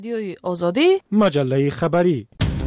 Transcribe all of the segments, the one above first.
رادیوی آزادی، مجله خبری.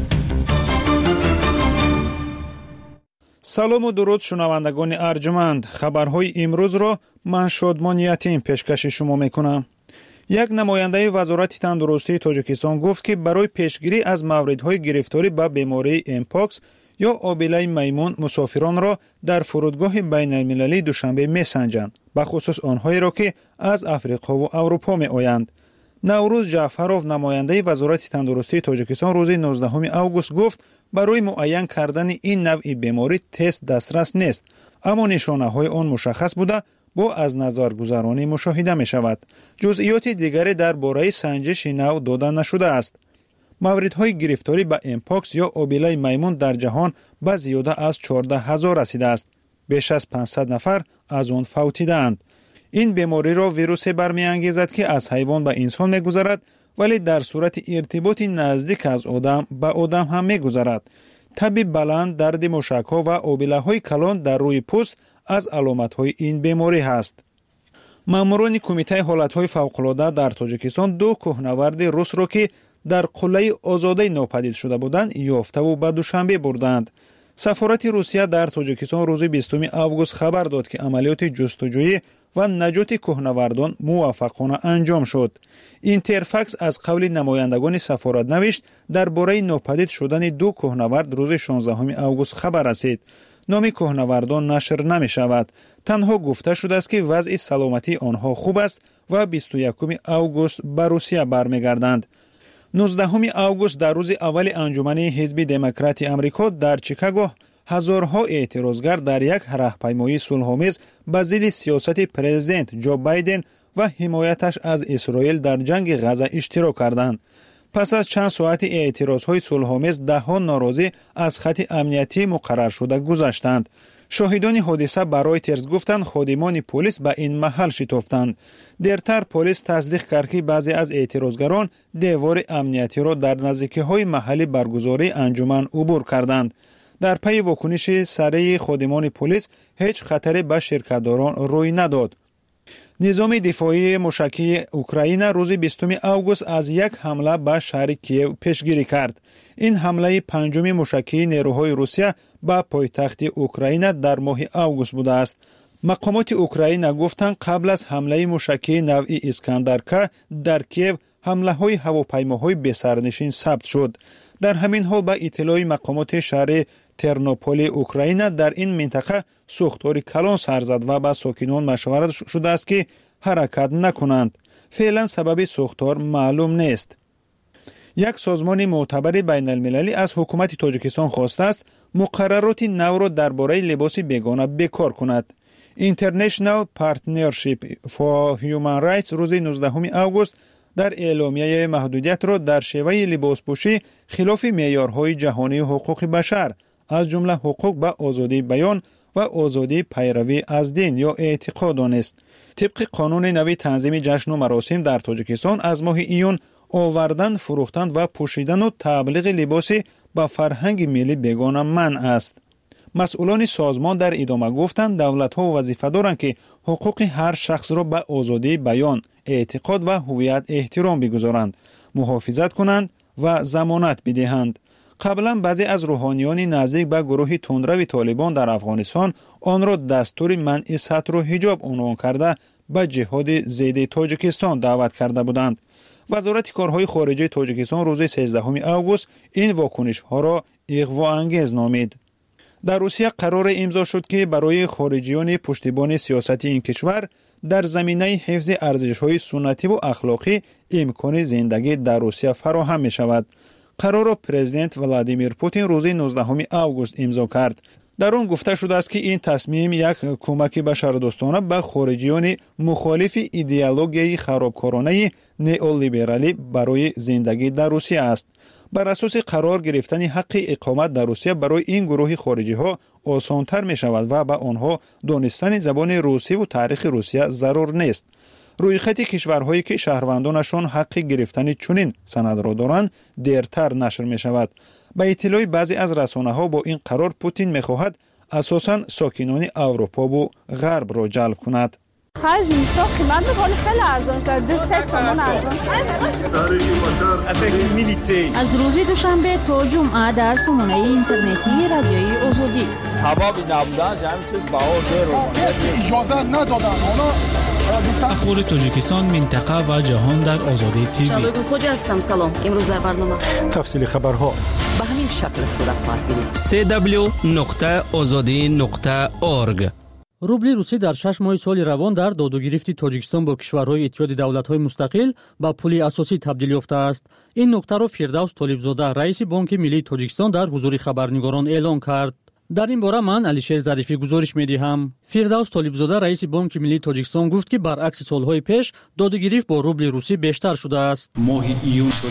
سلام و درود شنوندگان ارجمند. خبرهای امروز را من شادمان یتیم پیشکش شما میکنم. یک نماینده وزارت تندرستی تاجیکستان گفت که برای پیشگیری از موردهای گرفتاری به بیماری امپاکس یا آبله میمون مسافران را در فرودگاه بین المللی دوشنبه میسنجند، به خصوص آنهایی را که از افریقا و اروپا می آیند. نوروز جعفرов نماینده وزارت تندرستی تاجیکستان روز 19 اوگوست گفت برای معین کردن این نوع بیماری تست دسترس نیست، اما نشانه های آن مشخص بوده با از نظر گذرانی مشاهده می شود. جزئیات دیگری درباره سنجش نو داده نشده است. موردهای گرفتاری به امپاکس یا آبله میمون در جهان به زیاده از 14,000 رسیده است. بیش از 500 نفر از آن فوتیدند. این بیماری را ویروسی برمی‌انگیزد که از حیوان به انسان می‌گذرد، ولی در صورت ارتباط نزدیک از آدم به آدم هم می‌گذرد. تب بلند، درد مشک‌ها و آبله‌های کلان در روی پوست از علامت‌های این بیماری است. ماموران کمیته حالت‌های فوق‌العاده در تاجیکستان دو کوهنورد روس را که در قلعه آزادی ناپدید شده بودند یافته و به دوشنبه بردند. سفارت روسیه در تاجیکستان روز 20 اوگوست خبر داد که عملیات جستجویی و نجات کوهنوردان موفقانه انجام شد. اینترفکس از قول نمایندگان سفارت نوشت درباره ناپدید شدن دو کوهنورد روز 16 اوگوست خبر رسید. نام کوهنوردان نشر نمی شود. تنها گفته شده است که وضع سلامتی آنها خوب است و 21 اوگوست به روسیه برمیگردند. 19 اوگوست در روز اول انجمن حزب دموکرات آمریکا در چیکاگو هزارها اعتراضگر در یک راهپیمایی صلح‌آمیز به ضد سیاست پرزیدنت جو بایدن و حمایتش از اسرائیل در جنگ غزه اشتراک کردند. پس از چند ساعت اعتراضهای صلح‌آمیز ده‌ها ناراضی از خط امنیتی مقرر شده گذشتند. شاهدان حادثه به رایترز گفتند خادمان پلیس به این محل شتافتند. دیرتر پلیس تصدیق کرد که بعضی از اعتراضگران دیوار امنیتی را در نزدیکی‌های محل برگزاری انجمن عبور کردند. در پی واکنش سریع خادمان پلیس هیچ خطری به شرکت‌داران روی نداد. نظام دفاعی موشکی اوکراین روز 20 اوگوست از یک حمله به شهر کییو پیشگیری کرد. این حمله پنجم موشکی نیروهای روسیه به پایتخت اوکراین در ماه اوگوست بوده است. مقامات اوکراین گفتند قبل از حمله موشکی نوع اسکندرکا در کییو حمله‌های هواپیماهای بی‌سرنشین ثبت شد. در همین حال به اطلاع مقامات شهر ترنوپول اوکراین در این منطقه سوختاری کلان سر زد و به ساکنان مشورت شده است که حرکت نکنند. فعلا سبب سوختار معلوم نیست. یک سازمان معتبر بین المللی از حکومت تاجیکستان خواسته است مقررات نو را درباره لباس بیگانه بکار کند. International Partnership for Human Rights روز 19 اوگوست در اعلامیه محدودیت را در شیوه لباسپوشی خلاف معیارهای جهانی حقوق بشر از جمله حقوق به آزادی بیان و آزادی پیروی از دین یا اعتقاد دانست. طبق قانون نوی تنظیم جشن و مراسم در تاجیکستان از ماه ایون آوردن، فروختن و پوشیدن و تبلیغ لباس به فرهنگ ملی بیگانه منع است. مسئولان سازمان در ادامه گفتند دولت‌ها وظیفه دارند که حقوق هر شخص را به آزادی بیان، اعتقاد و هویت احترام بگذارند، محافظت کنند و ضمانت بدهند. قبلا بعضی از روحانیان نزدیک به گروه تندرو طالبان در افغانستان آن را دستور منع ستر و حجاب عنوان کرده به جهاد ضد تاجیکستان دعوت کرده بودند. وزارت کارهای خارجه تاجیکستان روز 13 اوگوست این واکنش‌ها را اغواانگیز نامید. در روسیه قرار امضا شد که برای خارجیان پشتیبان سیاست این کشور در زمینه حفظ ارزش‌های سنتی و اخلاقی امکان زندگی در روسیه فراهم می‌شود. قرار را پرزیدنت ولادیمیر پوتین روز 19 اوگوست امضا کرد. در آن گفته شده است که این تصمیم یک کمک بشردوستانه به خارجیان مخالف ایدئولوژی خرابکارانه نئولیبرالی برای زندگی در روسیه است. بر اساس قرار گرفتن حق اقامت در روسیه برای این گروه خارجی ها آسان‌تر می شود و به آنها دانستن زبان روسی و تاریخ روسیه ضرور نیست. روی خط کشورهایی که شهروندانشان حق گرفتن چنین سند را دارند دیرتر نشر می شود. به اطلاع بعضی از رسانه‌ها با این قرار پوتین می خواهد اساساً ساکنان اروپا و غرب را جلب کند. خرج زمستان قیمت ولی خیلی ارزان شده 2-3 تومان ارزان شده. از روز دوشنبه تا جمعه در سامانه اینترنتی رادیوی آزادی حبابی نبودن همین چیز بهار اجازه ندادن. اخبار تاجیکستان، منطقه و جهان در آزادی تیوی. شادو خوجا هستم. سلام. امروز در برنامه تفصیل خبرها به همین شکل صورت خواهد گرفت. www.azadi.org. روبل روسی در 6 ماه سال روان در دادوگیری تاجیکستان با کشورهای اتحاد دولت‌های مستقل با پول اساسی تبدیل یافته است. این نکته را فردوس طالبزاده رئیس بانک ملی تاجیکستان در حضور خبرنگاران اعلام کرد. در این باره من علیشیر ظریفی گزارش می‌دهم. فردوس طالبزاده رئیس بانک ملی تاجیکستان گفت که برعکس سال‌های پیش دادوگیری با روبل روسی بیشتر شده است. ماه ایون سال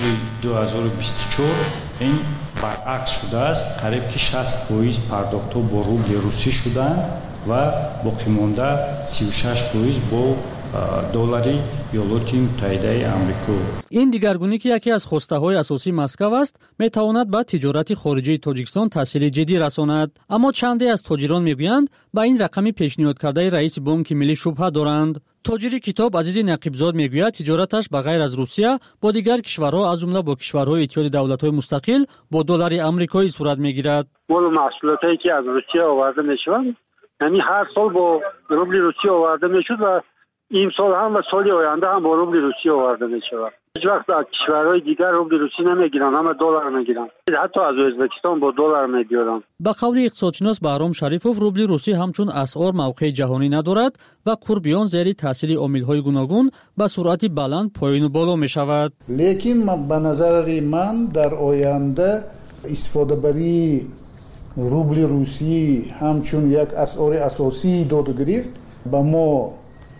2024 این برعکس شده است. قریب که 60% پرداخت‌ها با روبل روسی شدند و باقی مانده 36% با دلاری ایالات متحده آمریکا. این دیگرگونی که یکی از خواسته اساسی مسکو است، میتواند به تجارت خارجی تاجیکستان تاثیر جدی رساند. اما چندی از تاجران میگویند با این رقمی پیشنهاد کرده رئیس بانک ملی شبهه دارند. تاجر کتاب عزیز نقیبزاد میگوید تجارتش به غیر از روسیه با دیگر کشورها از جمله با کشورهای اتحاد دولت‌های مستقل با دلار آمریکایی صورت میگیرد. محصولاتی که از روسیه آورده میشوند یعنی هر سال با روبل روسی آورده میشود و این سال هم و سال آینده هم با روبل روسی آورده میشود. هیچ وقت از کشورهای دیگر روبل روسی نمیگیرن، همه دلار میگیرن. حتی از ازبکستان با دلار میگیرن. به قول اقتصادشناس بهرام شریفوف روبل روسی همچون اسعار موقع جهانی ندارد و قربیان زیر تاثیر عامل‌های گوناگون به سرعت بلند پایین و بالا میشود. لیکن به نظر من در آینده استفاده بری روبل روسی همچون یک اسعار اساسی داد گرفت به ما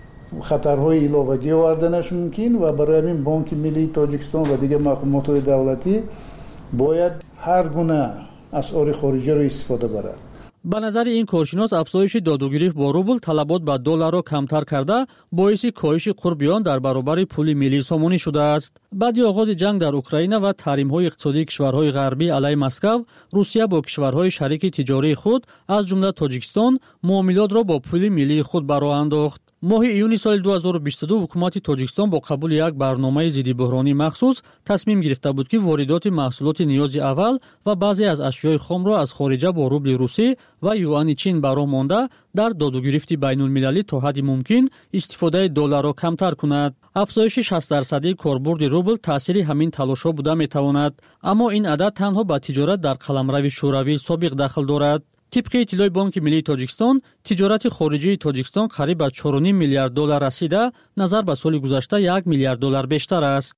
خطرهای علاوگی آوردنش ممکن و برای همین بانک ملی تاجیکستان و دیگر مقامات دولتی باید هر گونه اسعار خارجی را استفاده برد. به نظر این کارشناس افزایش دادوگیری با روبل طلبات به دلار را کمتر کرده باعث کاهش قربیان در برابر پول ملی سامانی شده است. بعد آغاز جنگ در اوکراین و تحریم‌های اقتصادی کشورهای غربی علیه مسکو، روسیه با کشورهای شریک تجاری خود از جمله تاجیکستان معاملات را با پول ملی خود برآ انداخت. ماه ایون سال 2022 حکومت تاجیکستان با قبول یک برنامه ضد بحرانی مخصوص تصمیم گرفته بود که واردات محصولات نیاز اول و بعضی از اشیاء خام را از خارج با روبل روسی و یوان چین برآ مانده در دادوگیری بین‌المللی تا حد ممکن استفاده دلار را کمتر کند. افزایش 60% کاربرد روبل تاثیر همین تلاش‌ها بوده می‌تواند، اما این عدد تنها به تجارت در قلمرو شوروی سابق دخل دارد. طبق اطلاع بانک ملی تاجیکستان، تجارت خارجی تاجیکستان قریب به 4.5 میلیارد دلار رسیده، نظر به سال گذشته 1 میلیارد دلار بیشتر است.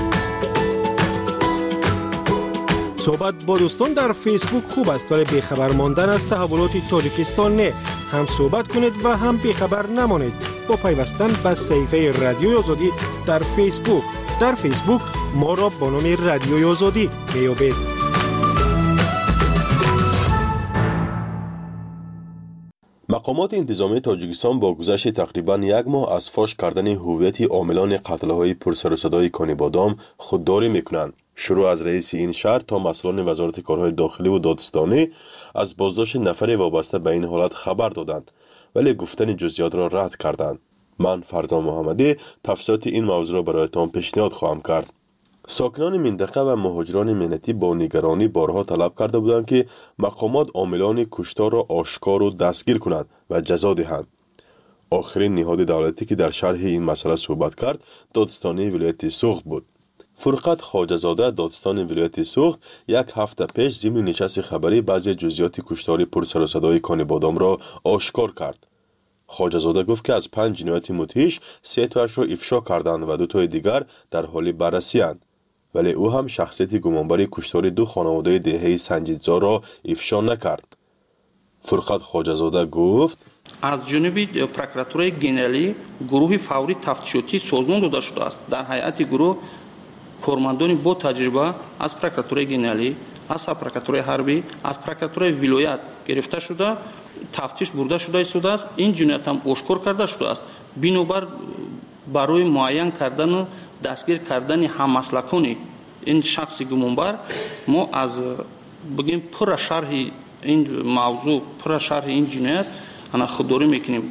صحبت با دوستان در فیسبوک خوب است ولی بیخبر ماندن از تحولات تاجیکستان نه. هم صحبت کنید و هم بیخبر نمانید با پیوستن به صفحه رادیوی آزادی در فیسبوک. در فیسبوک ما را با نام رادیوی آزادی میابید. مقامات انتظامی تاجیکستان با گذشت تقریباً 1 ماه از فاش کردن هویت عاملان قتل‌های پرسر و صدای کانیبادام خودداری می‌کنند. شروع از رئیس این شهر تا مسئولان وزارت کارهای داخلی و دادستانی از بازداشت نفر وابسته به این حالت خبر دادند ولی گفتن جزئیات را رد کردند. من فردا محمدی تفصیلات این موضوع را برایتان پیشنهاد خواهم کرد. ساکنان منطقه و مهاجران ملتی با نگرانی بارها طلب کرده بودند که مقامات عاملان کشتار را آشکار و دستگیر کنند و جزا دهند. آخرین نهاد دولتی که در شرح این مسئله صحبت کرد دادستانی ولایت سوخت بود. فرقت خواجه‌زاده دادستان ولایت سوخت 1 هفته پیش ضمن نشست خبری بعضی جزئیات کشتار پرسر و صدای کانیبادام را آشکار کرد. خواجه‌زاده گفت که از 5 جنایت مدهش 3 تایش را افشا کردند و 2 تای دیگر در حال بررسی اند. ولی او هم شخصیت گمانبر کشتار 2 خانواده دهه سنجیدزار را افشا نکرد. فرقت خواجه‌زاده گفت از جانب پروکراتورای گنرالی گروه فوری تفتیشاتی سازمان داده شده است. در هیئت گروه کارمندان با تجربه از پروکراتورای گنرالی، از پروکراتورای حربی، از پروکراتورای ولایت گرفته شده، تفتیش برده شده است. این جنایت هم آشکار کرده شده است. بنابر برای معین کردن و دستگیر کردن هممسلکان این شخص گمانبر ما از بگیم پر شرح این موضوع، پر شرح این جنایت انا خودداری میکنیم.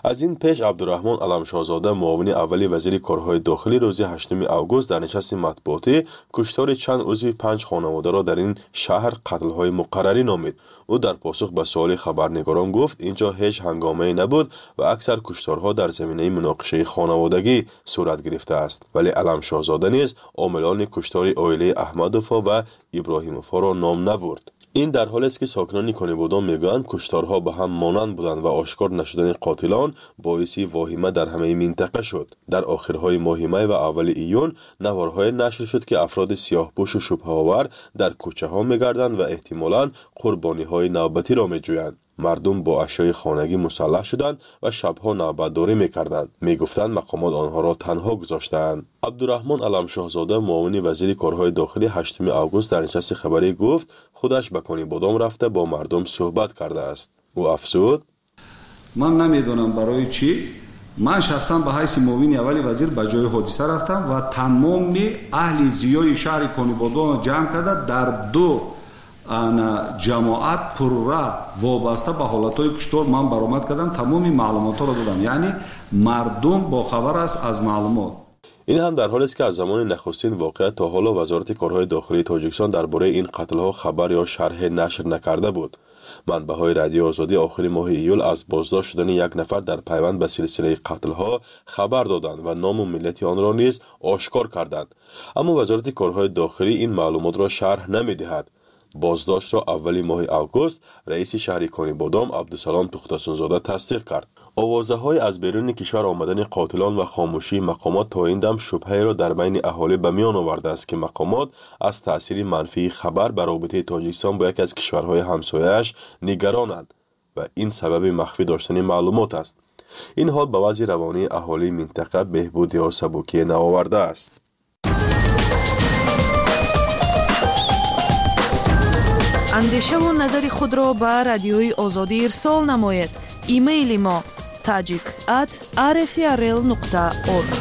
از این پیش عبدالرحمن علمشاهزاده معاون اولی وزیر کارهای داخلی روز 8 آگوست در نشست مطبوعاتی کشتار چند عضو 5 خانواده را در این شهر قتل‌های مقرری نامید. او در پاسخ به سوال خبرنگاران گفت اینجا هیچ هنگامه‌ای نبود و اکثر کشتارها در زمینه مناقشه خانوادگی صورت گرفته است. ولی علمشاهزاده نیز عاملان کشتار عائله احمدوفا و ابراهیموفا را نام نبرد. این در حالی است که ساکنان کنیبادام میگویند کشتارها به هم مانند بودند و آشکار نشدن قاتلان باعث واهمه در همه منطقه شد. در آخرهای ماه می و اول ایون نوارهای نشر شد که افراد سیاه‌پوش و شبهه‌آور در کوچه ها میگردند و احتمالاً قربانی های نوبتی را میجویند. مردم با اشیاء خانگی مسلح شدند و شبها نوبتداری میکردند. میگفتند مقامات آنها را تنها گذاشتند. عبدالرحمن علمشاهزاده معاون وزیر کارهای داخلی 8 آگوست در نشست خبری گفت خودش به کنیبادام رفته با مردم صحبت کرده است. او افزود: من نمیدونم برای چی من شخصا به حیث معاون اولی وزیر به جای حادثه رفتم و تمام اهل زیای شهر کنیبادام جمع کرده در دو جماعت پرره وابسته به حالتهای کشتار من برآمد کردم. تمامی معلومات را دادم، یعنی مردم با خبر است از معلومات. این هم در حالی است که از زمان نخستین واقعه تا حالا وزارت کارهای داخلی تاجیکستان درباره این قتل‌ها خبر یا شرح نشر نکرده بود. منبع‌های رادیو آزادی آخر ماه ایول از بازداشت شدن یک نفر در پیوند به سلسله قتل‌ها خبر دادند و نام و ملت آن را نیز آشکار کردند. اما وزارت کارهای داخلی این معلومات را شرح نمی‌دهد. بازداشت را اول ماه آگوست رئیس شهر کنیبادام عبدالسلام پختاسونزاده تصدیق کرد. آوازه‌های از بیرون کشور آمدن قاتلان و خاموشی مقامات تا این دم شبهه را در بین اهالی به میان آورده است که مقامات از تأثیر منفی خبر بر رابطه تاجیکستان با یکی از کشورهای همسایه‌اش نگرانند و این سبب مخفی داشتن معلومات است. این حال به وضع روانی اهالی منطقه بهبود یا سبکی نآورده است. اندیشه و نظر خود را به رادیوی آزادی ارسال نمایید. ایمیل ما tajik@rfrl.org.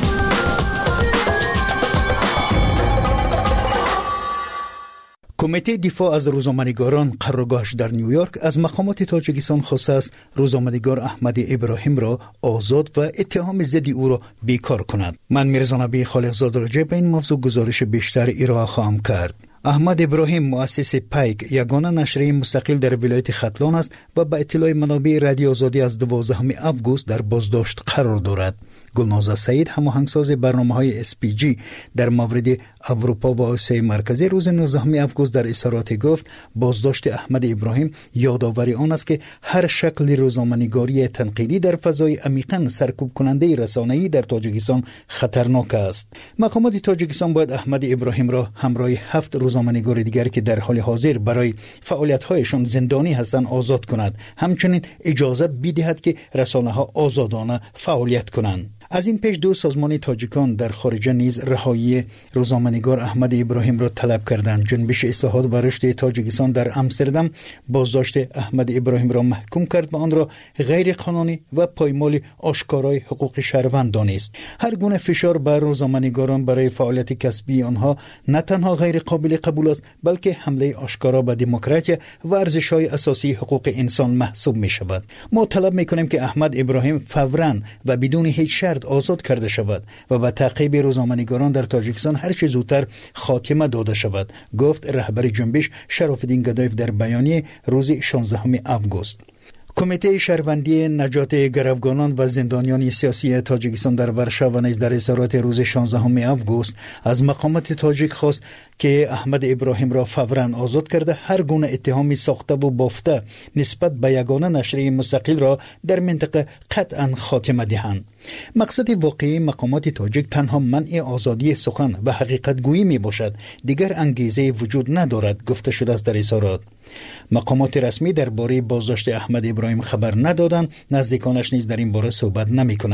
کمیته دفاع از روزنامه‌نگاران قرارگاهش در نیویورک از مقامات تاجیکستان خواسته است روزنامه‌نگار احمد ابراهیم را آزاد و اتهام ضد او را بیکار کند. من میرزا نبی خالقزاده راجع به این موضوع گزارش بیشتر ارائه خواهم کرد. احمد ابراهیم مؤسس پیک یگانه نشریه مستقل در ولایت ختلان است و به اطلاع منابع رادیو آزادی از 12 آگوست در بازداشت قرار دارد. گلناز سعید هماهنگساز برنامه‌های SPG در مورد اروپا و آسیای مرکزی روز 19 آگوست در اظهارات گفت بازداشت احمد ابراهیم یادآوری آن است که هر شکل روزنامه‌نگاری تنقیدی در فضای عمیقاً سرکوب کننده رسانه‌ای در تاجیکستان خطرناک است. مقامات تاجیکستان باید احمد ابراهیم را همراه 7 روزنامه‌نگار دیگر که در حال حاضر برای فعالیت‌هایشان زندانی هستند آزاد کند. همچنین اجازه بدهد که رسانه‌ها آزادانه فعالیت کنند. از این پیش دو سازمان تاجیکان در خارجه نیز رهایی روزنامه‌نگار احمد ابراهیم را طلب کردند. جنبش اصلاحات و رشد تاجیکستان در آمستردام بازداشت احمد ابراهیم را محکوم کرد و آن را غیر قانونی و پایمال آشکارای حقوق شهروند دانست. هر گونه فشار بر روزنامه‌نگاران برای فعالیت کسبی آنها نه تنها غیر قابل قبول است بلکه حمله آشکارا به دموکراسی و ارزش‌های اساسی حقوق انسان محسوب می‌شود. ما طلب می‌کنیم که احمد ابراهیم فوراً و بدون هیچ شرط آزاد کرده شود و به تعقیب روزنامه‌نگاران در تاجیکستان هر چه زودتر خاتمه داده شود، گفت رهبر جنبش شراف‌الدین گدایف در بیانیه روز 16 آگوست. کمیته شهروندی نجات گروگانان و زندانیان سیاسی تاجیکستان در ورشو و نیز در اظهارات روز 16 آگوست از مقامات تاجیک خواست که احمد ابراهیم را فوراً آزاد کرده هر گونه اتهامی ساخته و بافته نسبت به یگانه نشریه مستقل را در منطقه قطعاً خاتمه دهند. مقصد واقعی مقامات تاجیک تنها منع آزادی سخن و حقیقت گویی می باشد، دیگر انگیزه وجود ندارد، گفته شده است در اظهارات. مقامات رسمی درباره بازداشت احمد ابراهیم خبر ندادند، نزدیکانش نیز در این باره صحبت نمی کنند.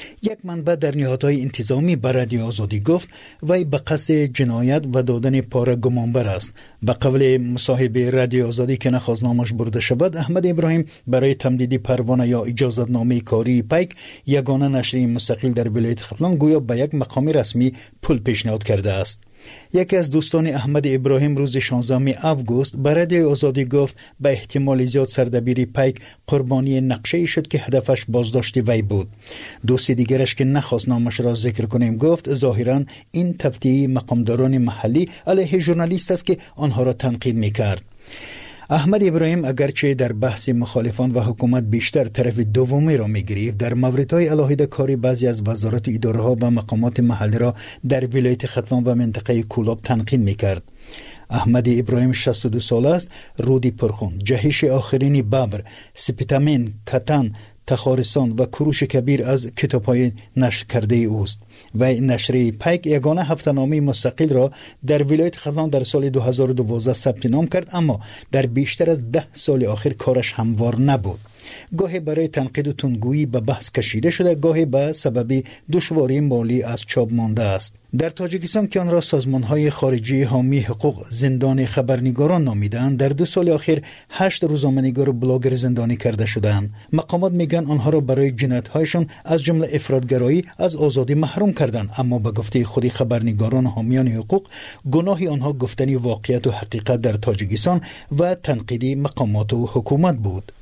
یک منبع در نهادهای انتظامی به رادیو آزادی گفت وی به قصد جنایت و دادن پاره گمانبر است. به قول مصاحب رادیو آزادی که نخواستنامش برده شود، احمد ابراهیم برای تمدید پروانه یا اجازتنامه کاری پیک یگانه نشریه مستقل در ولایت ختلان گویا به یک مقام رسمی پول پیشنهاد کرده است. یکی از دوستان احمد ابراهیم روز 16 آگوست به رادیو آزادی گفت به احتمال زیاد سردبیر پیک قربانی نقشه شد که هدفش بازداشت وی بود. دوست دیگرش که نخواست نامش را ذکر کنیم گفت ظاهراً این تفتیش مقامداران محلی علیه ژورنالیست است که آنها را تنقید می‌کرد. احمد ابراهیم اگرچه در بحث مخالفان و حکومت بیشتر طرف دومی را می‌گرفت، در موردهای علاهیده کاری بعضی از وزارت اداره‌ها و مقامات محلی را در ولایت ختلان و منطقه کولاب تنقید می‌کرد. احمد ابراهیم 62 سال است، رودی پرخون، جهش آخرین ببر، سپتامین، کتان، تخارستان و کروش کبیر از کتاب‌های نشر کرده اوست. و نشریه پیک یگانه هفته‌نامه مستقل را در ولایت ختلان در سال 2012 ثبت نام کرد، اما در بیشتر از 10 سال آخر کارش هموار نبود. گاهی برای تنقید و تندگویی به بحث کشیده شده، گاهی به سبب دشواری مالی از چاپ مانده است. در تاجیکستان که آن را سازمان‌های خارجی حامی حقوق زندان خبرنگاران نامیدند، در 2 سال اخیر 8 روزنامه‌نگار و بلاگر زندانی کرده شدند. مقامات میگن آنها را برای جنایت‌هایشان از جمله افراط‌گرایی از آزادی محروم کردند، اما به گفته خود خبرنگاران حامیان حقوق گناه آنها گفتن واقعیت و حقیقت در تاجیکستان و تنقید مقامات و حکومت بود.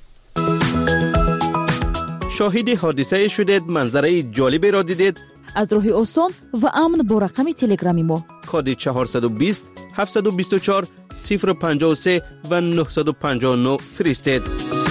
شاهد حادثه شدید، منظره جالبی را دیدید؟ از راه آسان و امن با رقم تلگرامی ما کد 420 724 053 و 959 فرستید.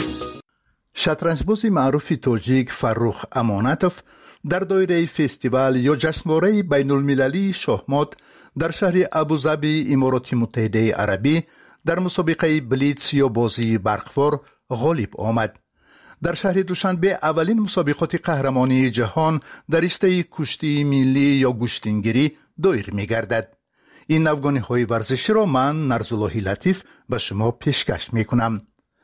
شطرنجباز معروف تاجیک فرخ امانتوف در دایره فستیوال یا جشنواره بین المللی شاهمات در شهر ابوظبی امارات متحده عربی در مسابقه بلیتز یا بازی برق‌وار غالب آمد. در شهر دوشنبه اولین مسابقات قهرمانی جهان در رشته کشتی ملی یا گوشتینگیری دایر می گردد. این نوگانی های ورزشی را من نرزالله لطیف به شما پیشکش می کنم.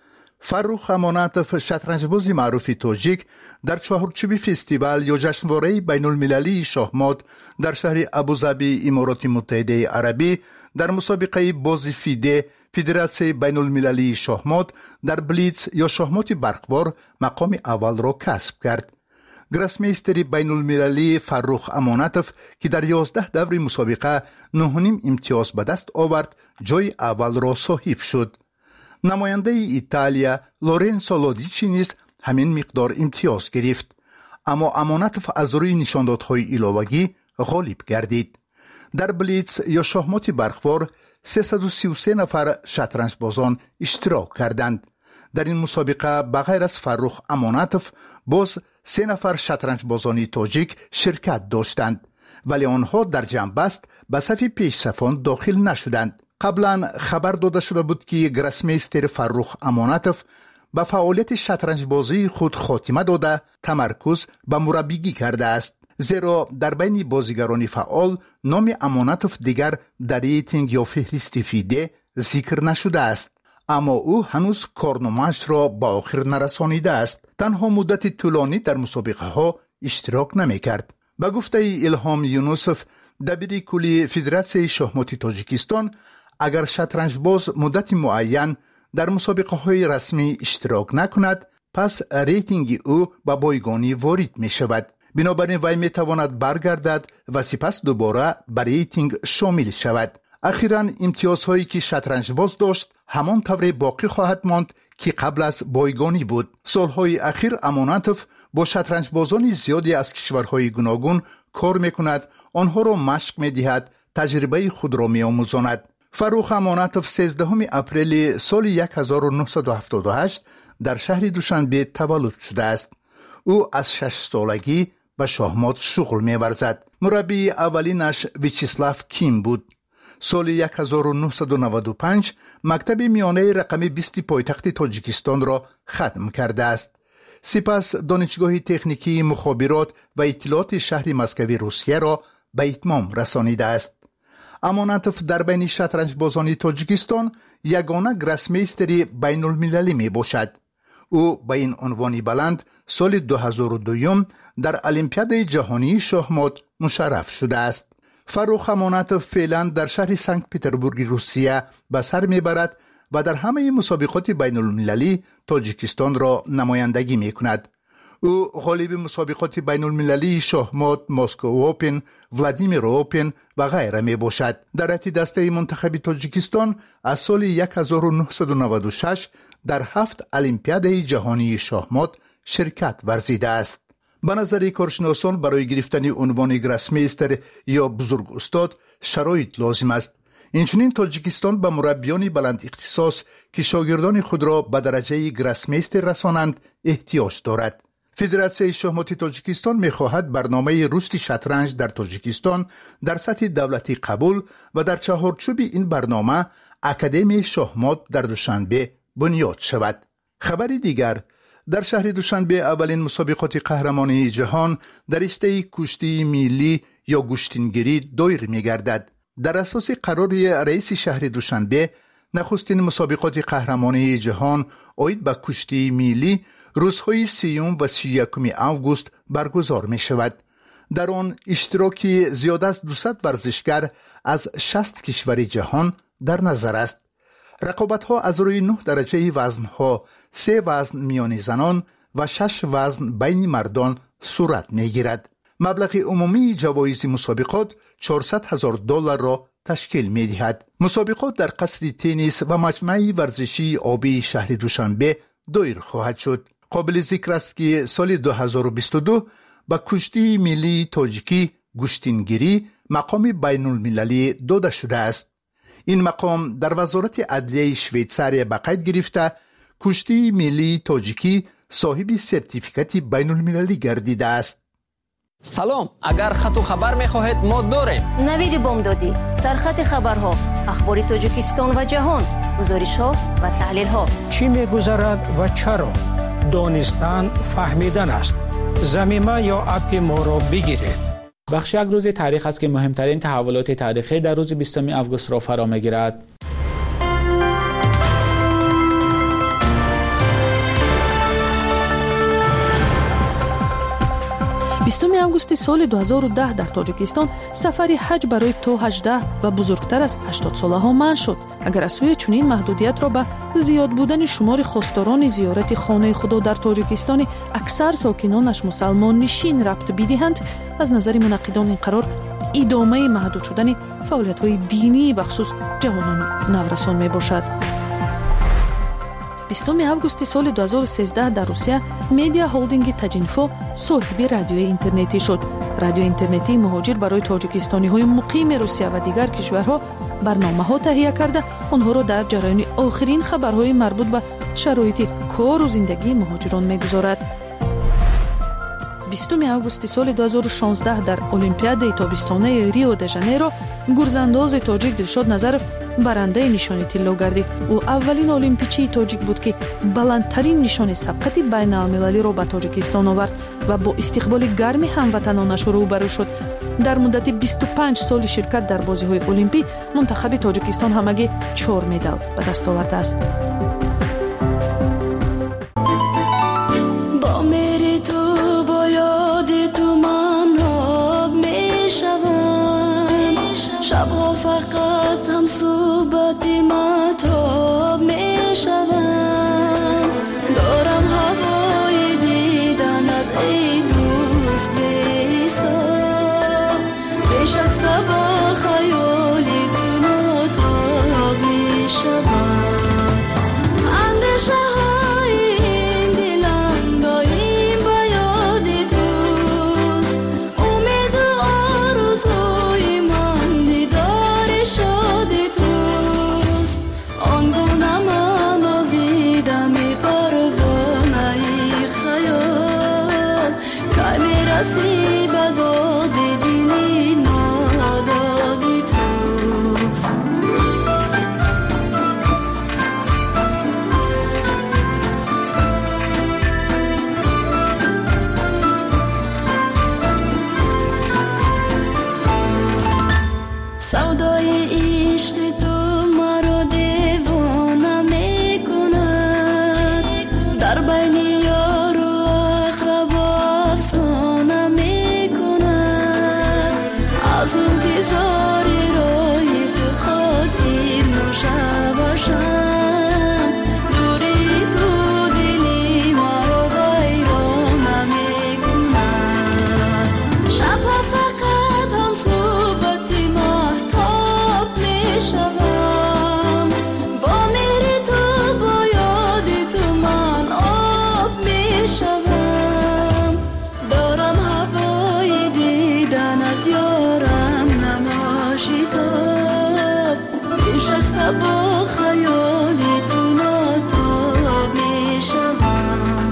فرخ امانتوف شطرنجباز معروف تاجیک در چهارچوب فستیوال یا جشنواره بین المللی شاهمات در شهر ابوظبی امارات متحده عربی در مسابقه بازی فیده فدراسیون بین المللی شاهمات در بلیتز یا شاهمات برق‌وار مقام اول را کسب کرد. گراسمیستر بین المللی فرخ امانتوف که در 11 دور مسابقه 9.5 امتیاز به دست آورد جای اول را صاحب شد. نماینده ایتالیا لورنسو لودیچی نیز همین مقدار امتیاز گرفت، اما امانتوف از روی نشاندادهای علاوگی غالب گردید. در بلیتز یا شاهمات برق‌وار 333 نفر شطرنج بازان اشتراک کردند. در این مسابقه بغیر از فرخ امانتوف باز 3 نفر شطرنج بازان تاجیک شرکت داشتند، ولی آنها در جنبست به صف پیشصفان داخل نشدند. قبلا خبر داده شده بود که گراسمیستر فرخ امانتوف به فعالیت شطرنج بازی خود خاتمه داده تمرکز به مربیگی کرده است، زیرا در بین بازیگران فعال نام امانتوف دیگر در ریتینگ یا فهرست فیده ذکر نشده است، اما او هنوز کارنامه‌اش را به آخر نرسانیده است. تنها مدت طولانی در مسابقه ها اشتراک نمی کرد. به گفته الهام یونوسف دبیر کلی فدراسیون شاهمات تاجیکستان، اگر شطرنج باز مدت معین در مسابقه های رسمی اشتراک نکند، پس ریتینگ او به بایگانی وارد می شود. بنابراین وی می تواند برگردد و سپس دوباره به ریتینگ شامل شود. اخیراً امتیازهایی که شطرنج باز داشت همان طور باقی خواهد ماند که قبل از بایگانی بود. سالهای اخیر امانتوف با شطرنج بازان زیادی از کشورهای گوناگون کار می کند، آنها را مشق می دهد، تجربه خود را می آموزاند. فرخ امانتوف 13 اپریل سال 1978 در شهر دوشنبه تولد شده است. او از 6 سالگی به شاهمات شغل می ورزد. مربی اولینش ویچسلاو کیم بود. سال 1995 مکتب میانه رقم 20 پایتخت تاجیکستان را ختم کرده است. سپس دانشگاه تکنیکی مخابرات و اطلاعات شهر مسکو روسیه را به اتمام رسانیده است. امانتوف در بین شطرنج بازان تاجیکستان یگانه گراسمیستر بین المللی می باشد. او به این عنوان بلند سال 2002 در المپیاد جهانی شахمات مشرف شده است. فروخ امانتوف فعلا در شهر سنت پترزبورگ روسیه به سر میبرد و در همه مسابقات بین المللی تاجیکستان را نمایندگی می کند. او غالب مسابقات بین المللی شахمات، مسکو اوپن، ولادیمیر اوپن و غیره می باشد. در رأس دسته منتخب تاجیکستان از سال 1996 در 7 المپیاد جهانی شахمات شرکت ورزیده است. به نظر کارشناسان برای گرفتن عنوان گراسمیستر یا بزرگ استاد شرایط لازم است. اینچنین تاجیکستان به مربیان بلند اختصاص که شاگردان خود را به درجه گراسمیستر رسانند احتیاج دارد. فدراسیون شахمات تاجیکستان می‌خواهد برنامه رشد شطرنج در تاجیکستان در سطح دولتی قبول و در چهارچوب این برنامه اکادمی شахمات در دوشنبه بنیاد شود. خبر دیگر، در شهر دوشنبه اولین مسابقات قهرمانی جهان در رشته کشتی میلی یا گشتینگیری دایر می‌گردد. در اساس قرار رئیس شهر دوشنبه، نخستین مسابقات قهرمانی جهان آید به کشتی میلی روزهای 30 و 31 آگوست برگزار می شود. در آن اشتراکی زیاده از 200 ورزشگر از 60 کشور جهان در نظر است. رقابت‌ها از روی 9 درجه وزن‌ها، 3 وزن میان زنان و 6 وزن بین مردان صورت می‌گیرد. مبلغ عمومی جوایز مسابقات $400,000 را تشکیل می‌دهد. مسابقات در قصر تنیس و مجمع ورزشی آبی شهر دوشنبه دایر خواهد شد. قابل ذکر است که سال 2022 به کشتی ملی تاجیکی گشتینگیری مقام بین المللی داده شده است. این مقام در وزارت عدلیه شویتزاریا به قید گرفته کشتی ملی تاجیکی صاحب سرتیفیکت بین المللی گردیده است. سلام، اگر خط و خبر می‌خواهید ما داریم. نوید بامدادی، سرخط خبرها، اخبار تاجیکستان و جهان، گزارش‌ها و تحلیل‌ها. چی می‌گذرد و چرا؟ دانستن فهمیدن است. ضمیمه یا اپ ما را بگیرید. بخش یک روز تاریخ است که مهمترین تحولات تاریخی در روز 20 آگوست را فرا می‌گیرد. 20 آگوست سال 2010 در تاجیکستان سفری حج برای تا 18 و بزرگتر از 80 ساله ها منع شد. اگر از سوی چنین محدودیت را به زیاد بودن شمار خواستاران زیارت خانه خدا در تاجیکستان اکثر ساکنانش مسلمان نشین ربط بدهند، از نظر منعقدان این قرار ادامه محدود شدن فعالیت های دینی بخصوص جوانان نورسان می باشد. 20 آگوست سال 2013 در روسیه مدیا هولدینگ تاجینفو صاحب رادیوی اینترنتی شد. رادیو اینترنتی مهاجر برای تاجیکستانی های مقیم روسیه و دیگر کشورها برنامه ها تهیه کرده آنها را در جریان آخرین خبرهای مربوط به شرایط کار و زندگی مهاجران می‌گذارد. 20 آگوست سال 2016 در المپیاد تابستانه ریو د ژانیرو گرزانداز تاجیک دلشاد نظرف برنده نشان طلا گردید. او اولین المپیچی تاجیک بود که بلندترین نشان سبقت بین المللی را به تاجیکستان آورد و با استقبال گرم هموطنانش روبرو شد. در مدت 25 سال شرکت در بازی‌های المپی منتخب تاجیکستان همگی 4 مدال به دست آورده است. شبها فقط هم صحبت مهتاب می شوم، دارم هوای دیدنت ای دوست بی‌حساب، پیش از با خیالی تو متاب می شوم، اندیشه های این دلم داریم به یاد توست، امید و آرزوی من با خیال تو ناتاب میشم.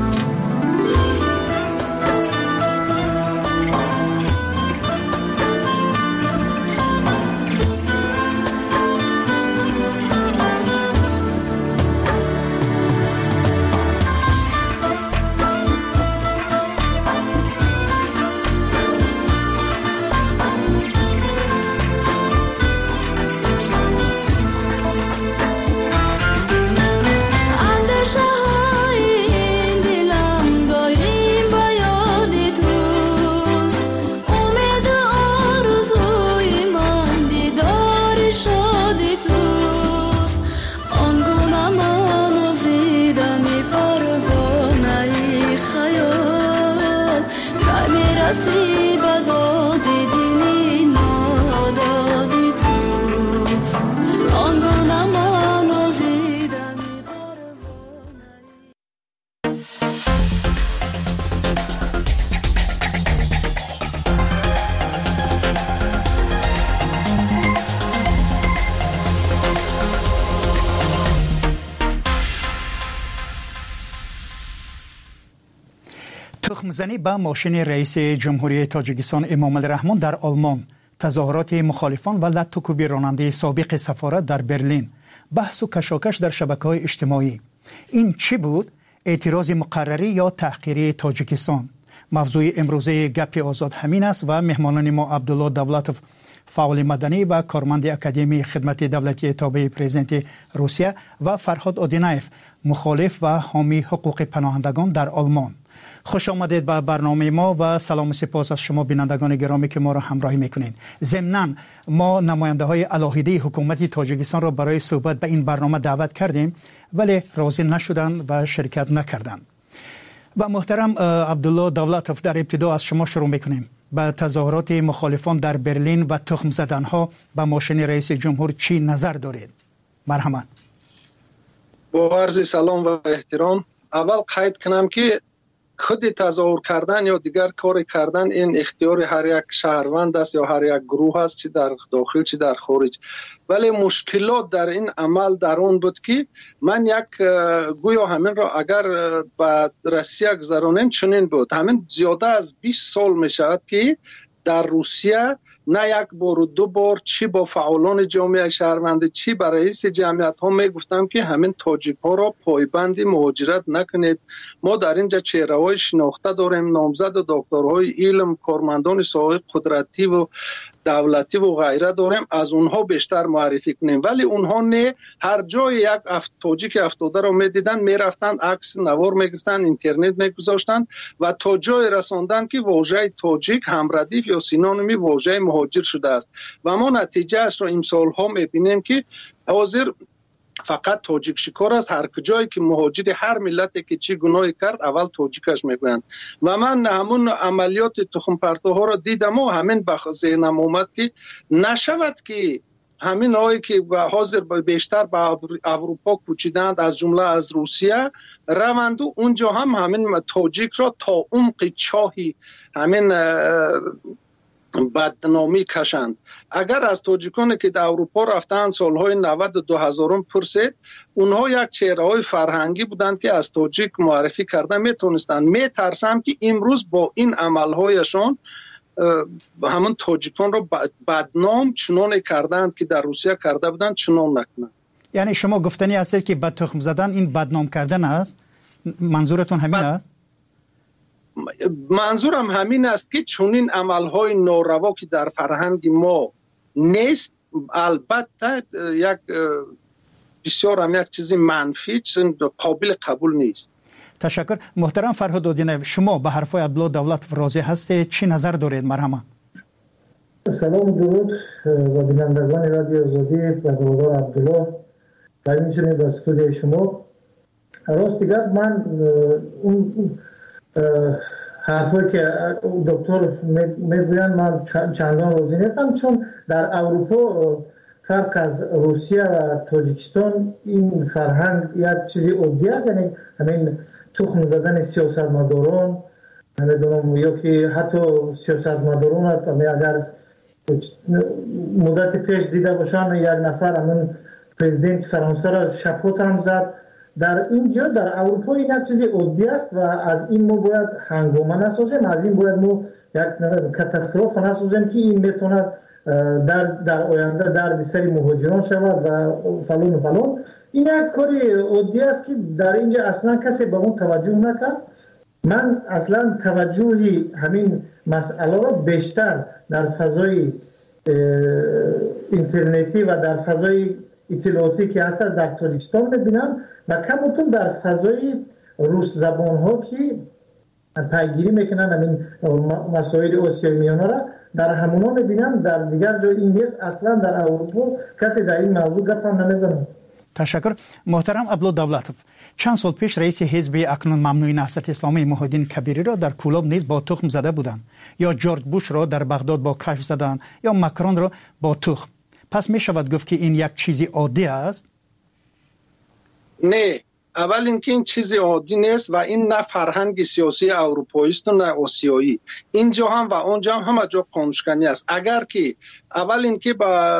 تخمزنی به ماشین رئیس جمهوری تاجیکستان امام الرحمن در آلمان، تظاهرات مخالفان و لطوکوبی راننده سابق سفارت در برلین، بحث و کشاکش در شبکه‌های اجتماعی. این چی بود؟ اعتراض مقرری یا تحقیری تاجیکستان؟ موضوع امروزه گپ آزاد همین است و مهمانان ما عبدالله دولتوف، فعال مدنی و کارمند اکادمی خدمت دولتی تابع پرزیدنت روسیه، و فرهاد آدینایف، مخالف و حامی حقوق پناهندگان در آلمان. خوش آمدید به برنامه ما و سلام و سپاس از شما بینندگان گرامی که ما را همراهی میکنید. ضمناً ما نماینده های علاهیده حکومت تاجیکستان را برای صحبت به این برنامه دعوت کردیم ولی راضی نشدند و شرکت نکردند. و محترم عبدالله دولتوف، در ابتدا از شما شروع میکنیم. به تظاهرات مخالفان در برلین و تخم زدنها به ماشین رئیس جمهور چی نظر دارید؟ مرحمت. با عرض سلام و احترام، اول قید کنم که خود تظاهر کردن یا دیگر کار کردن این اختیار هر یک شهروند است یا هر یک گروه است، چه در داخل چه در خارج. ولی مشکلات در این عمل در اون بود که من گویا همین را اگر به روسیه گذرانیم چنین بود. همین زیاده از 20 سال می شود که در روسیه نه یک بار و دو بار چی با فعالان جامعه شهروندی چی با رئیس جمعیت ها می گفتم که همین تاجیک ها را پایبند مهاجرت نکنید. ما در اینجا چهره های شناخته داریم، نامزد و دکترهای علم، کارمندان ساحه قدرتی و دولتی و غیره داریم، از اونها بیشتر معرفی کنیم. ولی اونها نه، هر جای یک تاجیک افتاده رو میدیدن میرفتن عکس نوار میگرفتن، اینترنت میگذاشتن و تا جای رساندن که واژه تاجیک همردیف یا سینونیمی واژه مهاجر شده است و ما نتیجه اش رو امسال ها میبینیم که حاضر فقط تاجیک شکار است. هر کجایی که مهاجر هر ملتی که چی گناهی کرد اول تاجیکش میگویند و من همون عملیات تخم پرتوها را دیدم و همین به ذهنم اومد که نشود که همین هایی که حاضر بیشتر به اروپا کوچیدند از جمله از روسیه روند و اونجا هم همین تاجیک را تا عمق چاهی همین بدنامی کشند. اگر از تاجیکانی که در اروپا رفتن سالهای 90 و 2000 پرسید، اونها یک چهره های فرهنگی بودند که از تاجیک معرفی کرده میتونستند. میترسم که امروز با این عملهایشان همون تاجیکان را بدنام چنان کردند که در روسیه کرده بودند چنان نکنند. یعنی شما گفتنی هست که بد تخم زدن این بدنام کردن است؟ منظورتون همین است؟ منظورم همین است که چون این عملهای ناروا که در فرهنگ ما نیست، البته یک بسیار هم یک چیزی منفی قابل قبول نیست. تشکر. محترم فرهاد آدینایف، شما به حرفای عبدالله دولتوف راضی هستید؟ چی نظر دارید؟ مرحمت. سلام و درود و بینندگان رادیو آزادی و برادر عبدالله و همچنین در استودیو شما. راست دیگر من اون حرفی که دکتر میگویند من چندان راضی نیستم، چون در اروپا فرق از روسیه و تاجیکستان این فرهنگ یک چیزی عادی است. یعنی همین تخم زدن سیاستمداران، نمیدونم یا که حتی سیاستمداران اگر مدت پیش دیده باشن یک نفر همین پرزیدنت فرانسه را شپوت هم زد. در اینجا در اروپا این یک چیزی عادی است و از این ما باید هنگامه نسازیم، از این باید ما یک کاتاستروف نسازیم که این میتوند در آینده درد سر مهاجران شود و فلان و فلان. این یک کاری عادی است که در اینجا اصلا کسی به اون توجه نکرد. من اصلا توجهی همین مسئله را بیشتر در فضای اینترنتی و در فضای اطلاعاتی که هست در تاجیکستان میبینم و کمتون در فضای روس زبان ها که پیگیری میکنن همین مسائل آسیای میانه را در همونا میبینم. در دیگر جای این نیست. اصلا در اروپا کسی در این موضوع گپ هم نمیزنه. تشکر. محترم عبدالله دولتوف، چند سال پیش رئیس حزب اکنون ممنوع نهضت اسلامی محی‌الدین کبیری را در کولاب نیز با تخم زده بودند، یا جورج بوش را در بغداد با کشف زدند، یا مکرون را با تخم. پس می شود گفت که این یک چیزی عادی است؟ نه، اول اینکه این چیزی عادی نیست و این نه فرهنگ سیاسی اروپایی است و نه آسیایی. اینجا هم و اونجا هم همه جا قانونشکنی است. اگر که اول اینکه با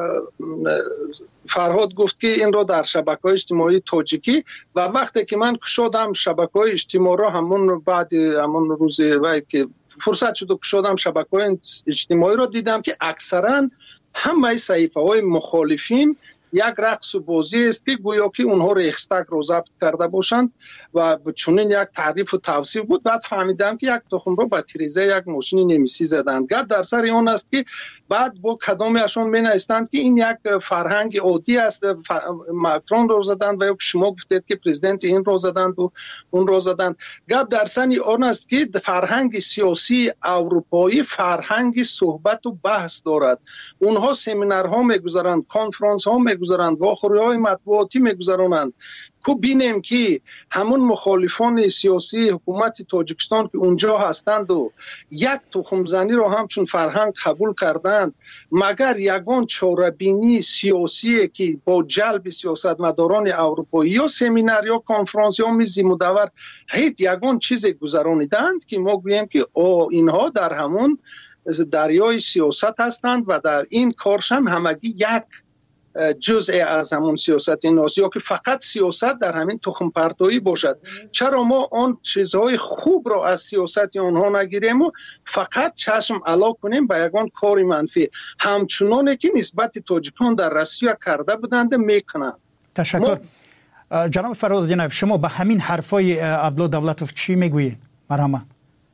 فرهاد گفت که این را در شبکه‌های اجتماعی تاجیکی و وقتی که من شدم شبکه‌های اجتماعی را همون بعد همون روزی که فرصت شد شدم شبکه‌های اجتماعی را دیدم که اکثرا همه صحیفه‌های مخالفین یک رقص و بازی است که گویا که اونها ریخستگ رو ضبط کرده باشند و چنین یک تعریف و توصیف بود. بعد فهمیدم که یک تخم رو با تیریزه یک ماشین نمیسی زدند. گپ در سر اون است که بعد با کدامشون مینایستند که این یک فرهنگ عادی است. مکرون رو زدند و یا شما گفتید که پرزیدنت این رو زدند و اون رو زدند. گپ در سر اون است که فرهنگ سیاسی اروپایی فرهنگ صحبت و بحث دارد. اونها سمینارها میگذارند، کنفرانس ها میگذارند، واخوری‌های مطبوعاتی میگذارند که بینیم که همون مخالفان سیاسی حکومت تاجیکستان که اونجا هستند و یک تخم زنی رو همچون فرهنگ قبول کردند، مگر یگان چاره‌بینی سیاسی که با جلب سیاستمداران اروپایی یا سمینار یا کنفرانس یا میز مدور هیچ یگان چیز گذرانیدند که ما گوییم که اینها در همون دریای سیاست هستند و در این کارش هم همگی یک جزء از همون سیاست ایناست، یا که فقط سیاست در همین تخم پرتایی باشد. چرا ما آن چیزهای خوب را از سیاست آنها نگیریم و فقط چشم علا کنیم به یگان کار منفی، همچنانه که نسبت تاجیکان در روسیه کرده بودند میکنند. تشکر. جناب فرهاد، شما به همین حرفای عبدالله دولتوف چی میگویید؟ مرحبا.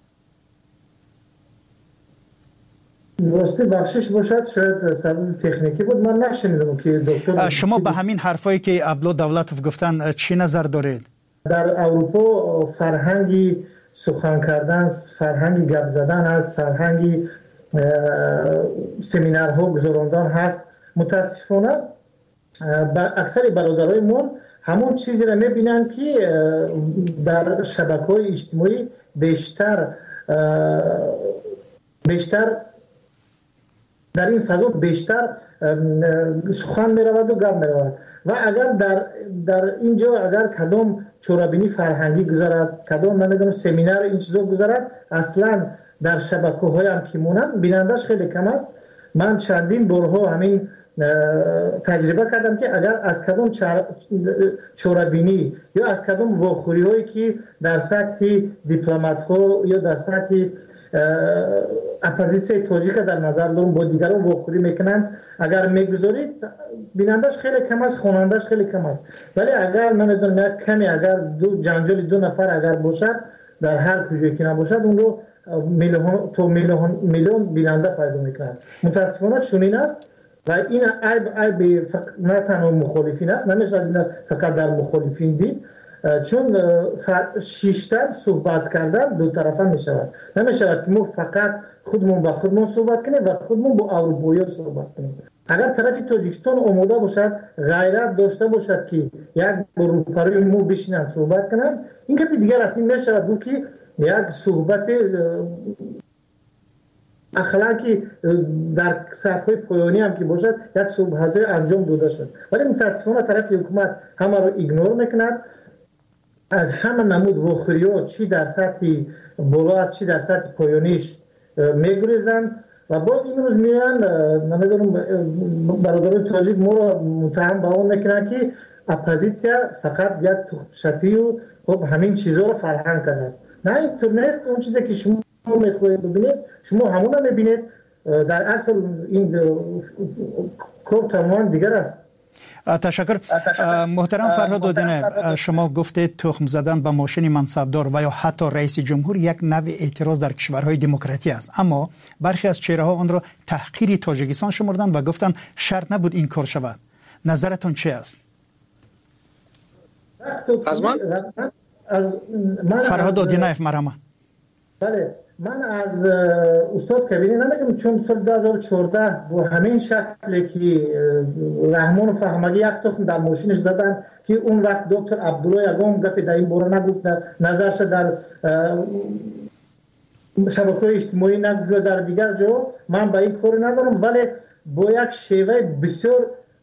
واسه بخشش باشد، شاید سبب تکنیکی بود، من نشنیدم که دکتر. شما به همین حرفایی که عبدالله دولتوف گفتن چی نظر دارید؟ در اروپا فرهنگی سخن کردن، فرهنگی گپ زدن هست، فرهنگی سمینارها گذراندن هست. متاسفانه اکثر برادرای ما همون چیزی را میبینن که در شبکه‌های اجتماعی بیشتر در این فضا بیشتر سخن میرود و گپ میرود و اگر در اینجا اگر کدام چورابینی فرهنگی گذارد، کدام نمیدونم سمینار این چیزا گذارد، اصلا در شبکه‌های هم که مونن بینندش خیلی کم است. من چندین بارها همین تجربه کردم که اگر از کدام چورابینی یا از کدام واخوری‌هایی که در سطح دیپلمات‌ها یا در سطح اپوزیسیون تاجیک در نظر دارم با دیگران واخوری میکنن، اگر میگذارید بینندش خیلی کم است، خوانندش خیلی کم است. ولی اگر نمیدونم کمی اگر جنجال دو نفر اگر باشد در هر کجایی که نباشد اون رو میلیون بیننده پیدا میکنن. متاسفانه چنین است و این عیب نه تنها مخالفین است، نمیشه فقط در مخالفین دید، چون شیشتر صحبت کردن دو طرفه می شود. نمی شود که ما فقط خودمون با خودمون صحبت کنیم و خودمون با اروپایی صحبت کنیم. اگر طرف تاجیکستان آماده باشد، غیرت داشته باشد که یک اروپایی ما بشینن صحبت کنن، این که دیگر از این نشود بود که یک صحبت اخلاقی در سطح پایانی هم که باشد یک صحبت انجام داده شد. ولی متاسفانه طرف حکومت همه رو ایگنور میکند، از همه نمود واخوری‌ها چی در سطح بالا است چی در سطح پایانیش میگریزند و باز این روز میان نمیدونم برادران تاجیک ما رو متهم به اون میکنن که اپوزیسیا فقط یک تخم‌شپی و خب همین چیزا رو فرهنگ کرده است. نه اینطور نیست. اون چیزی که شما میخواهید ببینید شما همون رو میبینید. در اصل این کار تمام دیگر است. تشکر. محترم فرهاد دودینه، شما گفتید تخم زدن به ماشین منصبدار و یا حتی رئیس جمهور یک نوع اعتراض در کشورهای دموکراتی است، اما برخی از چهره‌ها آن را تحقیر تاجیکستان شمردند و گفتند شرط نبود این کار شود. نظرتون چه است؟ از من فرهاد دودینه مرحبا. بله، من از استاد کبیری نمیگم، چون سال 2014 با همین شکلی که رحمان و فهمگی یک تخم در ماشینش زدن که اون وقت دکتر عبدالله یگام گفت در این باره نگفت، نظرش در شبکه‌های اجتماعی نگفت و در دیگر جا، من به این کار ندارم، ولی با یک شیوه بسیار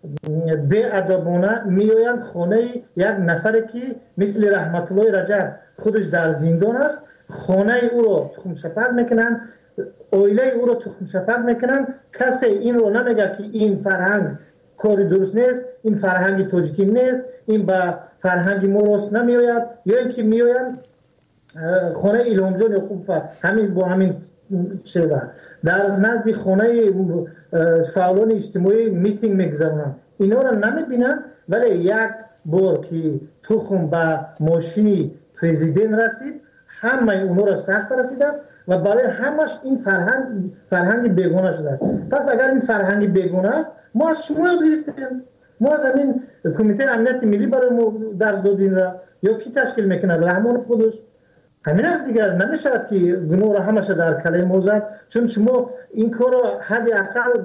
بی‌ادبانه میآیند خانه یک نفر که مثل رحمت الله رجب خودش در زندان است، خانه او رو تخم شپک میکنن، اویله او رو تخم شپک میکنن. کسی این رو نمیگه که این فرهنگ کاری درست نیست، این فرهنگ تاجیکی نیست، این به فرهنگ ما راست نمیآید، یا اینکه میآیند خانه ایلامجان یا خوب همین با همین شیوه در نزد خانه فعالان اجتماعی میتینگ میگذارن. اینا رو نمیبینن، ولی یک بار که تخم به ماشین پرزیدنت رسید همه اونا را سخت رسیده است و برای همش این فرهنگ بیگانه شده است. پس اگر این فرهنگ بیگانه است، ما از شما گرفتیم، ما از همین کمیته امنیت ملی برای ما درس دادیم را، یا کی تشکیل میکنه؟ رحمان خودش. همین است دیگر. نمیشه که گناه را همش در کله ما زد، چون شما این کار را حداقل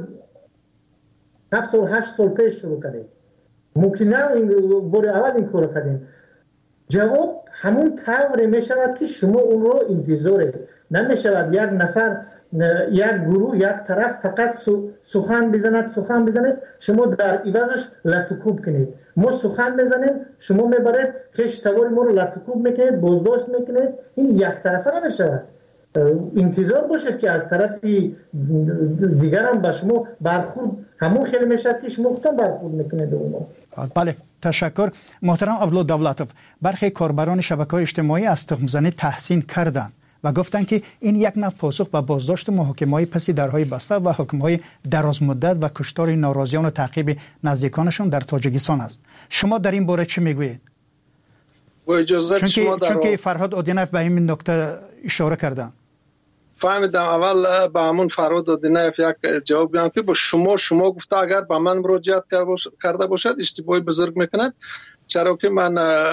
7 سال 8 سال پیش شروع کردید. ممکن نه این بار اول این کار کردیم. جواب همون طوری می شود که شما اون رو انتظاره نمی شود یک نفر، یک گروه، یک طرف فقط سخن بزند، شما در عوضش لطوکوب کنید. ما سخن بزنیم، شما میبرید کشتوار ما رو لطوکوب میکنید، بازداشت میکنید. این یک طرفه نمی شود. انتظار باشید که از طرف دیگر هم به شما برخورد همون خیلی میشد که شما خودتان برخورد میکنید اونو. بله، تشکر. محترم عبدالله دولتوف، برخی کاربران شبکه‌های اجتماعی از تخم‌زنی تحسین کردند و گفتند که این یک نوع پاسخ به بازداشت محاکمه‌های پس درهای بسته و حکم‌های درازمدت و کشتار ناراضیان و تعقیب نزدیکانشون در تاجیکستان است. شما در این باره چه میگویید؟ با اجازه شما چون که فرهاد اودینف به این نکته اشاره کردند. فهمیدم. اول به همون فرهاد دودینف یک جواب بدم که با شما گفته اگر به من مراجعت کرده باشد اشتباهی بزرگ میکند، چرا که من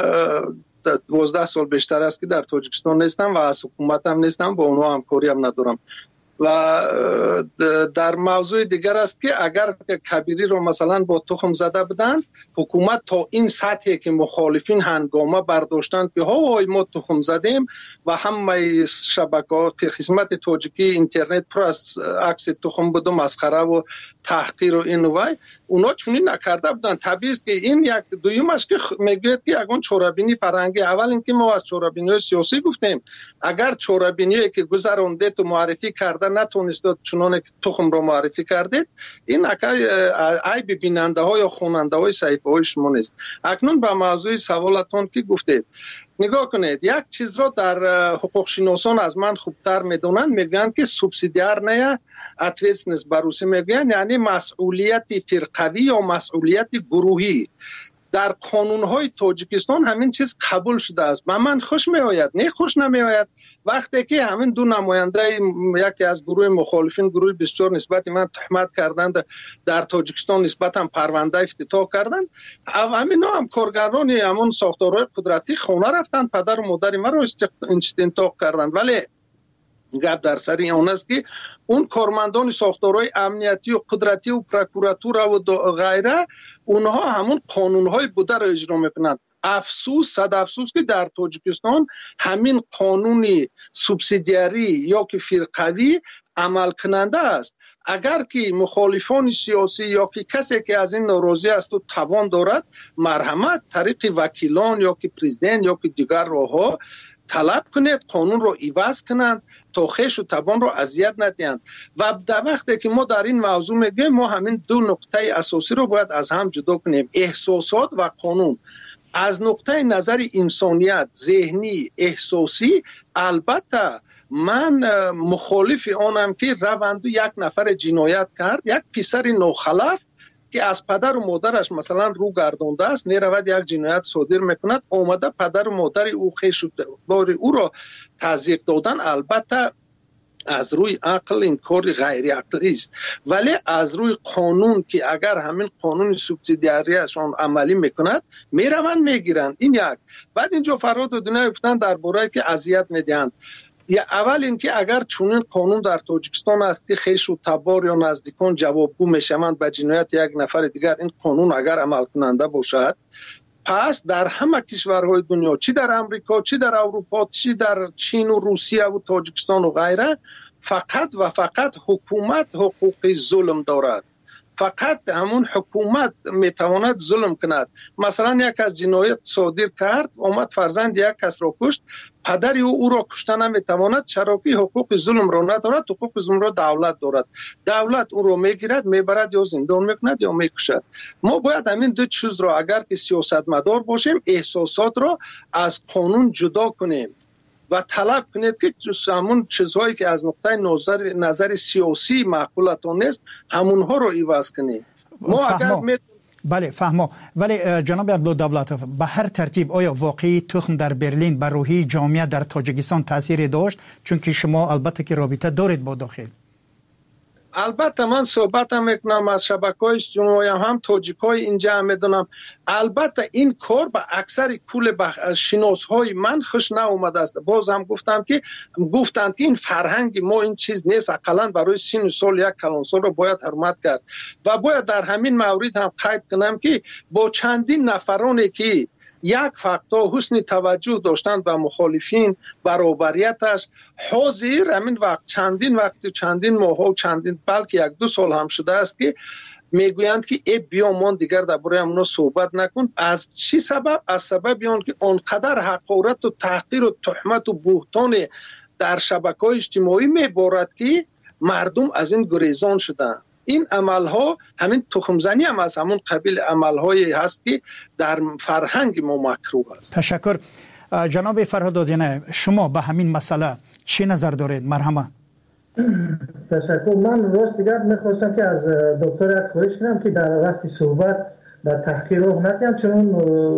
12 سال بیشتر است که در تاجیکستان نیستم و از حکومت هم نیستم، با اونها همکاری هم ندارم. و در موضوع دیگر است که اگر کبیری رو مثلا با تخم زده بدن، حکومت تا این سطحی که مخالفین هنگامه برداشتند که های ما تخم زدیم و همه شبکه‌ها خدمت تاجیکی اینترنت پر از عکس تخم بود و مسخره و تحقیر و این و اونا چونین نکرده بودن. طبیعی است که این یک دویمش که میگوید که اگه چورابینی فرهنگی، اول اینکه ما از چورابینی سیاسی گفتیم، اگر چورابینی که گذرانده تو معرفی کرده نتونست چنان که تخم رو معرفی کردید، این عیب بیننده ها یا خواننده های صحیفه های شما نیست. اکنون به موضوع سوالتون که گفتید، نگاه کنید، یک چیز را در حقوق شناسان از من خوبتر میدونن، میگن که سوبسیدیار نه اتویسنس بروسی میگن، یعنی مسئولیت فرقوی یا مسئولیت گروهی. در قانون‌های تاجیکستان همین چیز قبول شده است. به من خوش میآید، نه خوش نمیآید وقتی که همین دو نماینده یکی از گروه مخالفین، گروه 24 نسبت من تهمت کردند در تاجیکستان، نسبت هم پرونده افتتاح کردند. همینا هم کارگران همون ساختارهای قدرتی خونه رفتند، پدر و مادر ما رو استنطاق کردند. ولی گپ در سر اون است که اون کارمندان ساختارهای امنیتی و قدرتی و پروکوراتور و غیره، اونها همون قانونهای بوده را اجرا میکنند. افسوس، صد افسوس که در تاجیکستان همین قانونی سوبسیدیاری یا که فرقوی عمل کننده است. اگر که مخالفان سیاسی یا که کسی که از این ناراضی است و توان دارد، مرحمت طریق وکیلان یا که پرزیدنت یا که دیگر راهها طلب کنید قانون رو عوض کنند تا خویش و تبان رو اذیت ندهند. و در وقتی که ما در این موضوع میگیم، ما همین دو نقطه اساسی رو باید از هم جدا کنیم، احساسات و قانون. از نقطه نظر انسانیت، ذهنی، احساسی، البته من مخالف آنم که روند یک نفر جنایت کرد، یک پسر نوخلف که از پدر و مادرش مثلا رو گردانده است، میرود یک جنایت صادر میکند، اومده پدر و مادر او خویش بار او را تضییق دادن، البته از روی عقل این کار غیر عقلی است. ولی از روی قانون که اگر همین قانون سوبسیدیاریشان عملی میکند، میروند میگیرند. این یک. بعد اینجا فراد و دنیا گفتن درباره که اذیت میدهند. یا اول اینکه اگر چنین قانون در تاجیکستان است که خویش و تبار یا نزدیکان جوابگو میشوند به جنایت یک نفر دیگر، این قانون اگر عمل کننده باشد، پس در همه کشورهای دنیا، چی در امریکا، چی در اروپا، چی در چین و روسیه و تاجیکستان و غیره، فقط و فقط حکومت حقوق ظلم دارد. فقط همون حکومت میتواند ظلم کند. مثلا یک از جنایت صادر کرد، اومد فرزند یک کس را کشت، پدر او را کشته نمیتواند، چرا که حقوق ظلم را ندارد. حقوق ظلم را دولت دارد. دولت او را میگیرد، میبرد یا زندان میکند یا میکشد. ما باید همین دو چیز را، اگر که سیاستمدار باشیم، احساسات را از قانون جدا کنیم و طلب کنید که همون چیزهایی که از نقطه نظر سیاسی معقولتان نیست، همونها رو عوض کنید. ما اگر بله فهمو. ولی جناب عبدالدولتوف، به هر ترتیب آیا واقعی تخم در برلین بر روحی جامعه در تاجیکستان تاثیر داشت؟ چون که شما البته که رابطه دارید با داخل. البته من صحبت میکنم از شبکه‌های اجتماعی، هم تاجیکای اینجا میدونم. البته این کار به اکثر کل شناسهای من خوش ناآمده است. باز هم گفتند که این فرهنگ ما این چیز نیست، اقلا برای سن سال یک کلانسال رو باید حرمت کرد. و باید در همین مورد هم قید کنم که با چندین نفرانی که یک فقطا حسن توجه داشتند به مخالفین برابریتش، حاضر همین وقت چندین ماه و چندین بلکه یک دو سال هم شده است که میگویند که ای بیا ما دیگر درباره امنا صحبت نکن. از چی سبب؟ از سبب آن که آنقدر حقارت و تحقیر و تهمت و بهتان در شبکه‌های اجتماعی میبارد که مردم از این گریزان شدند. این عملها همین تخمزنی هم از همون قبیل عملهایی هست که در فرهنگ ما مکروه است. تشکر. جناب فرهاد، شما به همین مسئله چی نظر دارید؟ مرحمت. تشکر. من راست دیگر میخواستم که از دکتر یک خواهش کنم که در وقت صحبت به تحقیر رو نکنم، چون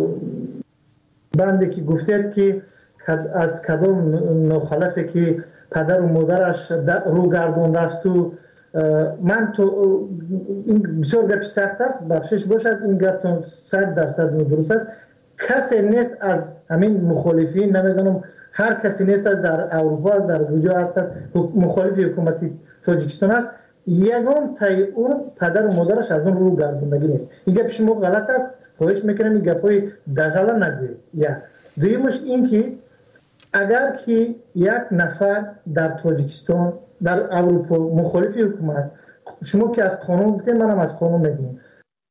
بنده که گفتید که از کدام ناخلفی که پدر و مادرش رو گردانده است و من تو این بسیار گپی سخت است، بخشش باشد این گپتون 100% درست است. کسی نیست از همین مخالفین، نمیدونم هر کسی نیست از در اروپا است، در کجا است، مخالف حکومت تاجیکستان است، یگان تای اون پدر و مادرش از اون رو گردوندگی نیست. این گپ شما غلط است، خواهش میکنم این گپای دغلا نگویید. دویمش این که اگر که یک نفر در تاجیکستان، در اروپا مخالف حکومت، شما که از قانون گفتید، منم از قانون میگم،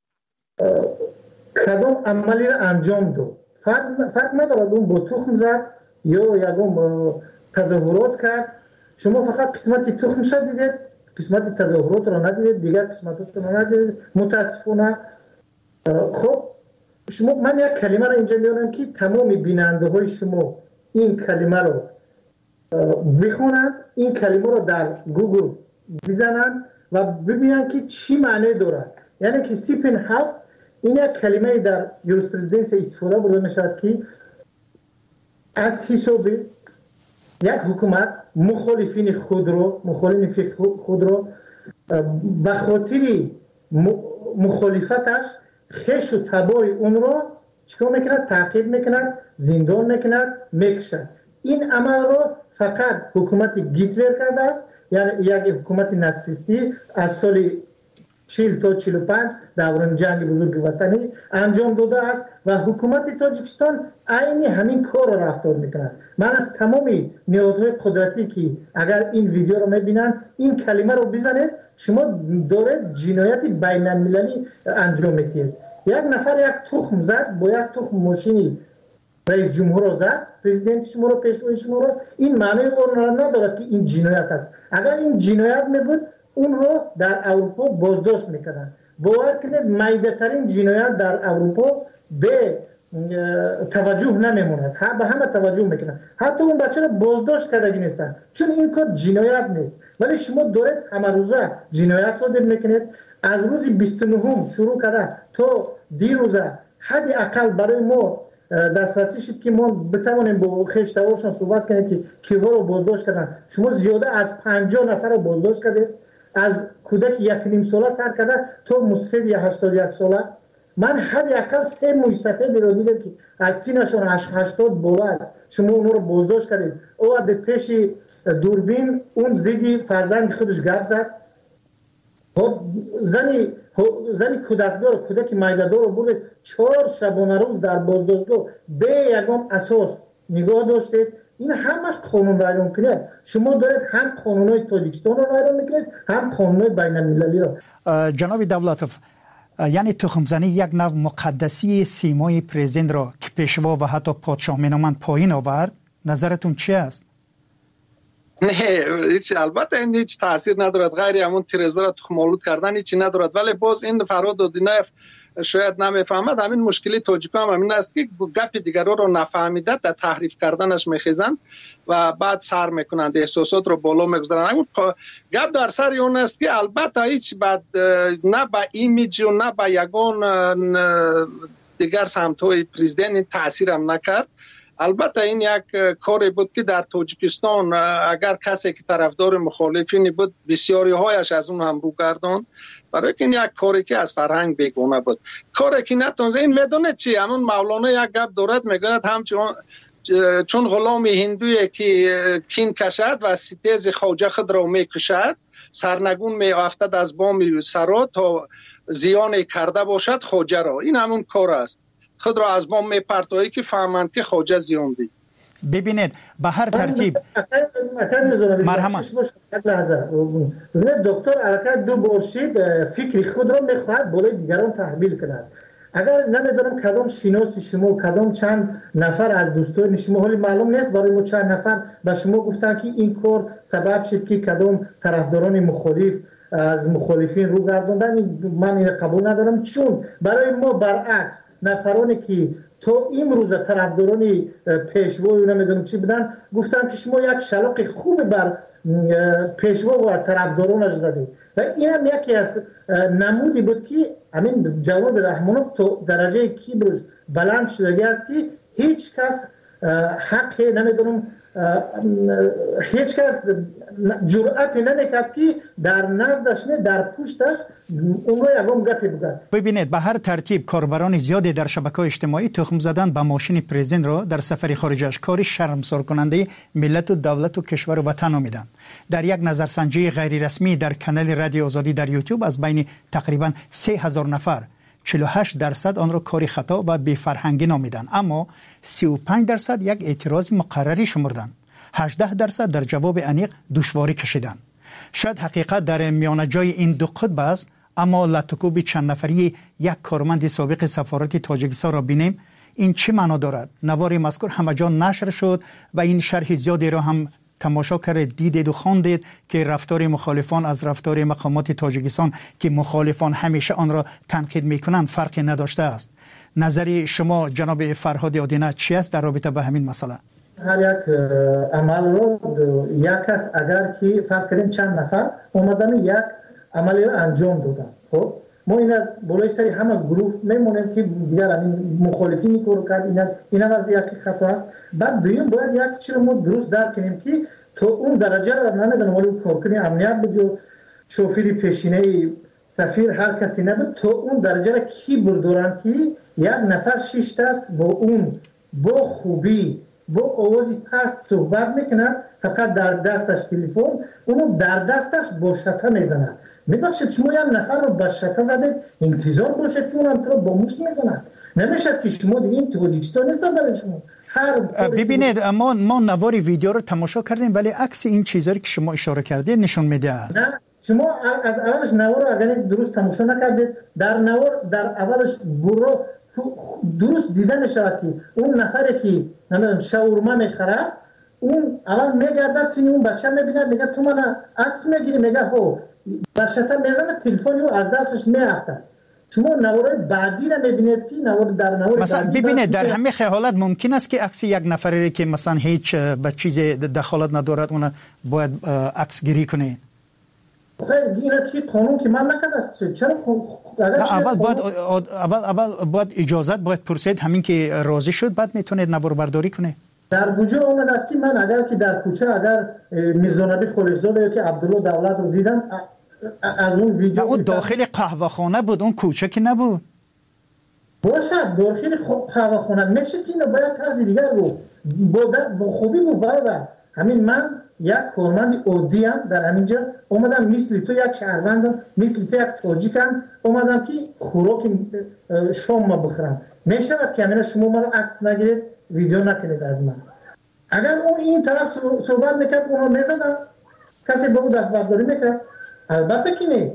کدام عملی را انجام داد، فرق ندارد اون با تخم زد یا یکم تظاهرات کرد، شما فقط قسمت تخمش دیدید، قسمت تظاهرات را ندیدید، دیگر قسمتش را ندیدید، متاسفانه. خب شما، من یک کلمه را اینجا میارم که تمام بیننده های شما این کلمه رو بخونند، این کلمه رو در گوگل بزنند و ببینند که چی معنی دارد. یعنی که سیپن هفت این یک کلمه در یوریسپرودنس استفاده برده میشود که از حساب یک حکومت مخالفین خود رو به خاطر مخالفتش خش و تبار اون رو چیکار میکند؟ تعقیب میکند، زندان میکند، میکشد. این عمل رو فقط حکومت گیتلر کرده است، یعنی یک حکومت ناتسیستی از سال 40 تا 45 دوران جنگ بزرگ وطنی انجام داده است و حکومت تاجیکستان عین همین کار را رفتار میکند. من از تمام نهادهای قدرتی که اگر این ویدیو رو میبینن این کلمه رو بزنید، شما دارید جنایت بین المللی انجام میدید. یک نفر یک تخم زد با یک تخم ماشینی رئیس جمهور رو زد، پرزیدنت شما رو، پیشوای شما رو، این معنی اون را ندارد که این جنایت است. اگر این جنایت میبود اون رو در اروپا بازداشت میکردن. باور کنید میده ترین جنایت در اروپا به توجه نمیموند، به همه توجه میکنن، حتی اون بچه رو بازداشت کردگی نیستن چون این کار جنایت نیست. ولی شما دارید همه روزه جنایت صادر میکنید. از روز 29 شروع کرده تا دیروزه حد اقل برای ما دسترسی شد که ما بتوانیم با خشتوارشان صحبت کنیم که کیها رو بازداشت کردن. شما زیاده از 50 نفر رو بازداشت کردید، از کودک 1.5 ساله سر کرده تا مسفید 81 ساله. من حد اقل 3 موی سفید رو دیدم که از سینه‌شون 80 بالا است. شما اون رو بازداشت کردید. او به پیش دوربین اون زیدی فرزند خودش گپ زد. زنی کودکدار، کودک میده‌دار رو برد 4 شبانه روز در بازداشتگاه به یگان اساس نگاه داشتید. این همش قانون ویران کنید. شما دارید هم قانون‌های تاجیکستان رو ویران میکنید هم قانون‌های بین‌المللی رو. جناب دولتوف، یعنی تخمزنی یک نوع مقدسی سیمای پرزیدنت را که پیشوا و حتی پادشاه مینامند پایین آورد، نظرتون چی است؟ نه البته این هیچ تاثیر ندارد، غیر همون تیرزا را تخم‌آلود کردن هیچی ندارد. ولی باز این فرهاد دودینایف شاید نمیفهمد. همین مشکلی تاجیک‌ها هم همین است که گپ دیگران رو نفهمیده در تحریف کردنش میخیزند و بعد سر میکنند، احساسات رو بالا میگذارند. همون گپ در سر اون است که البته هیچ بعد نه با ایمیج و نه با یگان دیگر سمت‌های پرزیدنت این تاثیر هم نکرد. البته این یک کاری بود که در تاجیکستان اگر کسی که طرفدار مخالفین بود بسیاری هایش از اون هم رو گردان، برای که این یک کاری که از فرهنگ بیگانه بود، کاری که نتونست. این میدونه چی؟ همون مولانا یک گپ دارد میگوید همچون چون غلام هندویی که کین کشد و ستیز خواجه خود را میکشد، سرنگون میافتد از بام سرا تا زیان کرده باشد خواجه را. این همون کار است، خود را از بام میپرتایی که فهمند که خواجه زیان دید. ببینید به هر ترتیب مرحمت دکتر حرکت دو باشید فکر خود را میخواهد بالای دیگران تحمیل کند. اگر نمیدونم کدام شناسی شما کدام چند نفر از دوستان شما، حالی معلوم نیست برای ما چند نفر به شما گفتن که این کار سبب شد که کدام طرفداران مخالف از مخالفین رو گرداندن، من این قبول ندارم. چون برای ما برعکس نفرانی که تو امروز طرفداران پیشوا و نمیدونم چی بدن گفتن که شما یک شلاق خوب بر پیشوا و طرفدارانش زدید و این هم یکی از نمودی بود که همین جواد رحمانوف تو درجه کیبرش بلند شده است که هیچ کس حق نمیدونم هیچ کس جرأت نمیکرد که در نزدش نه در پشتش اون رو یکم گپی بگه. ببینید به هر ترتیب کاربران زیادی در شبکه‌های اجتماعی تخم زدن به ماشین پرزیدنت را در سفر خارجش کاری شرمسار کننده ملت و دولت و کشور و وطن نامیدند. در یک نظرسنجی غیر رسمی در کانال رادیو آزادی در یوتیوب از بین تقریبا 3000 نفر 48% آن را کاری خطا و بی‌فرهنگی نامیدند، اما 35% یک اعتراض مقرری شمردند. 18% در جواب انیق دشواری کشیدند. شاید حقیقت در میان جای این دو قطب است، اما لطکوب چند نفری یک کارمند سابق سفارت تاجیکستان را بینیم. این چه معنا دارد؟ نوار مذکور همه جا نشر شد و این شرح زیادی را هم تماشا کرد، دیدید و خواندید که رفتار مخالفان از رفتار مقامات تاجیکستان که مخالفان همیشه آن را تنقید میکنند فرقی نداشته است. نظر شما جناب فرهاد آدینه چی است در رابطه با همین مسئله؟ هر یک عمل رو یک کس اگر که فرض کنیم چند نفر اومدن یک عملی رو انجام دادن، خب ما اینا بالای سری همه گروه میمونیم که دیگر این مخالفین کارو کرد، اینا از یک خطا است. بعد دویم باید یک چیز رو ما درست درک کنیم که تو اون درجه رو نمیدونم ولی کارکنی امنیت بود، شوفیر پیشینه سفیر هر کسی نبود، تو اون درجه رو کی بردارن که یک نفر 6 دست با اون با خوبی با آوازی پست صحبت میکنن، فقط در دستش تلفن، اونو در دستش با شته میزنن. میبخشید شما یک نفر رو با شته زده انتظار باشد که اونم تو رو با موش میزنن. نمیشه که شما دیگه این تاجیکستان نیستن برای شما. ببینید ما نوار ویدیو رو تماشا کردیم ولی عکس این چیزایی که شما اشاره کردید نشون میده. نه شما از اولش نوار رو اگر درست تماشا نکردید، در نوار در اولش برو درست دیده میشود که اون نفری که شاورما میخره اون اول میگردد سینی اون بچه میبینه میگه تو من عکس میگیری، میگه هو بچه‌تا میزنه تلفن رو از دستش میافته. شما نوارد بعدی را میبینید که نوارد در نوارد مثلا ببینید در همه حالت ممکن است که عکس یک نفری که مثلا هیچ به چیز دخالت ندارد اون باید عکس گیری کنه. خیر اینا چی قانون که من نکرده است. چرا اول باید اجازت باید پرسید، همین که راضی شد بعد میتونید نوار برداری کنه. در وجود اومد است که من اگر که در کوچه اگر میرزانبی خلیزاد یا که عبدالله دولت رو دیدم از اون ویدیو اون داخل قهوه خانه بود، اون کوچه که نبود. باشه داخل قهوه خانه میشه که اینو باید طرز دیگر رو با خوبی بود برادر. همین من یک کارمند عادی ام در همینجا اومدم مثل تو یک شهروندم مثل تو یک تاجیکم اومدم که خوراک شام ما بخورم. میشه که شما ما رو عکس نگیرید ویدیو نکنید از من. اگر اون این طرف صحبت میکرد اونو میزدم کسی به اون دست برداری میکرد؟ البته که نه.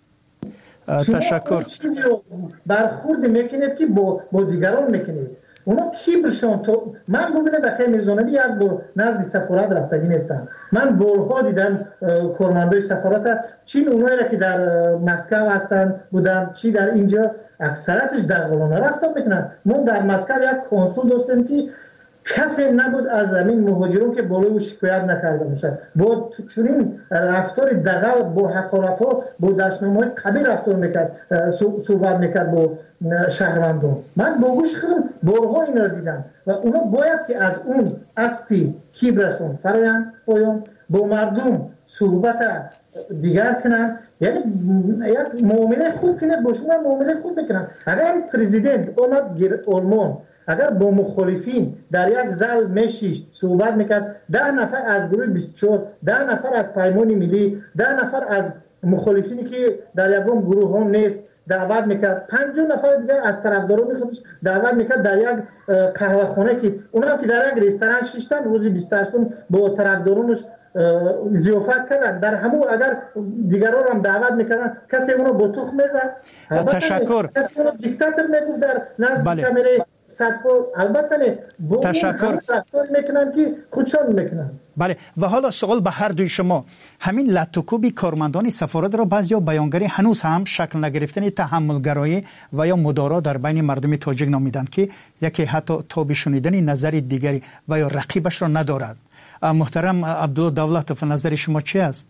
تشکر. چیزی رو برخورد میکنید که با دیگران میکنید. اونا کیبرشون تو من ببینم دکه میرزانبی یک بار نزد سفارت رفتگی نیستم. من بارها دیدم کارمندای سفارت چین اونایی را که در مسکو هستن بودن چی در اینجا اکثرتش دغلانه رفتار میکنن. ما در مسکو یک کنسول داشتیم که کسی نبود از زمین مهاجرون که بالای او شکایت نکرده باشه. با چنین رفتار دغل با حقارت ها با دشنامه‌های قبیح رفتار میکرد، صحبت میکرد با شهروندان. من با گوش خودم بارها این را دیدم و اونا باید که از اون اسپی کیبرشون فرایند پایان با مردم صحبت دیگر کنن، یعنی یک معامله خوب کنه با شما معامله خوب بکنن. اگر پرزیدنت اومد آلمان اگر با مخالفین در یک زل میشیش صحبت میکرد 10 نفر از گروه 24 10 نفر از پیمان ملی 10 نفر از مخالفینی که در یکم گروه هم نیست دعوت میکرد 50 نفر دیگر از طرفداران خودش دعوت میکرد در یک قهوه خانه که اونا که در یک رستوران شیشتن روزی 28 با طرفدارانش ضیافت کردن در همون اگر دیگران هم دعوت میکردن کسی اونو با تخم میزد. تشکر. کسی اونو دیکتاتور میگفت در نزد کامره البته با تشکر میکنن که خودشان میکنن. بله و حالا سوال به هر دوی شما، همین لطوکوبی کارمندان سفارت را بعضیا بیانگری هنوز هم شکل نگرفتن تحملگرایی و یا مدارا در بین مردم تاجیک نامیدند که یکی حتی تاب شنیدن نظر دیگری و یا رقیبش را ندارد. محترم عبدالله دولتوف نظر شما چی است؟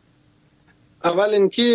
اول اینکه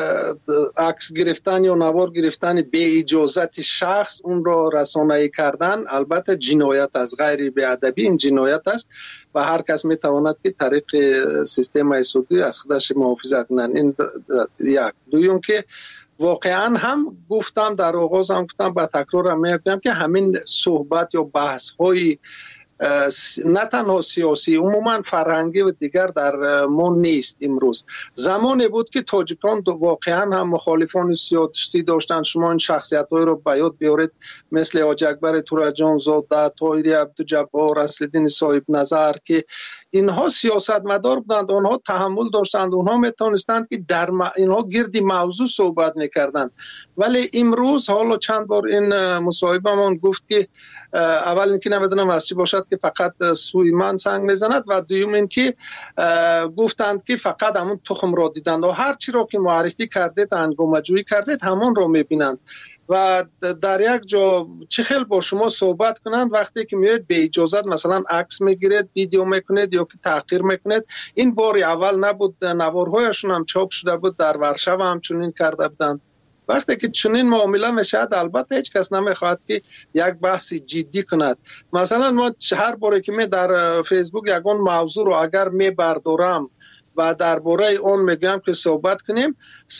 عکس گرفتن یا نوار گرفتن به اجازت شخص اون را رسانه‌ای کردن البته جنایت است، غیر بی‌ادبی این جنایت است و هر کس میتواند که طریق سیستم سودی از خودش محافظت کنند. این یک. دوم که واقعا هم گفتم در آغاز هم گفتم با تکرار هم میگم که همین صحبت یا بحث های نه تنها سیاسی عموما فرهنگی و دیگر در ما نیست. امروز زمانی بود که تاجیکان واقعا هم مخالفان سیاسی داشتن. شما این شخصیت‌های رو به یاد بیارید مثل حاج اکبر تورجان زاده، طاهری عبدالجبار، اصل‌الدین صاحب نظر که اینها سیاستمدار بودند، آنها تحمل داشتند، آنها میتونستند که در اینها گردی موضوع صحبت میکردند. ولی امروز حالا چند بار این مصاحبه‌مان گفت که اول اینکه نمیدونم از چی باشد که فقط سوی من سنگ میزند و دوم اینکه گفتند که فقط همون تخم را دیدند و هر چی را که معرفی کردید هنگامه جویی کردید همون را میبینند و در یک جا چه خیلی با شما صحبت کنند وقتی که میاد به اجازت مثلا عکس میگیرید، ویدیو میکنید یا که تحقیر میکنید. این باری اول نبود، نوارهایشون هم چاپ شده بود، در ورشو هم چنین کرده بودند. وقتی که چنین معامله میشد البته هیچ کس نمیخواد که یک بحث جدی کند. مثلا ما هر باره که می در فیسبوک یگان موضوع رو اگر میبردارم و درباره اون میگم که صحبت کنیم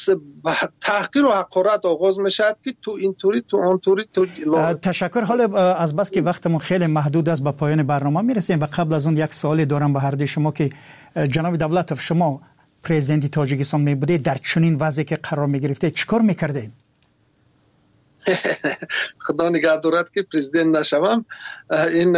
تحقیر و حقارت آغاز میشد که تو اینطوری تو اونطوری تو تشکر. حالا از بس که وقتمون خیلی محدود است به پایان برنامه میرسیم و قبل از اون یک سوالی دارم به هر دوی شما که جناب دولتوف شما پرزیدنت تاجیکستان می بودید در چنین وضعی که قرار می گرفته چیکار میکردید؟ خدا نگه دارد که پرزیدنت نشوم. این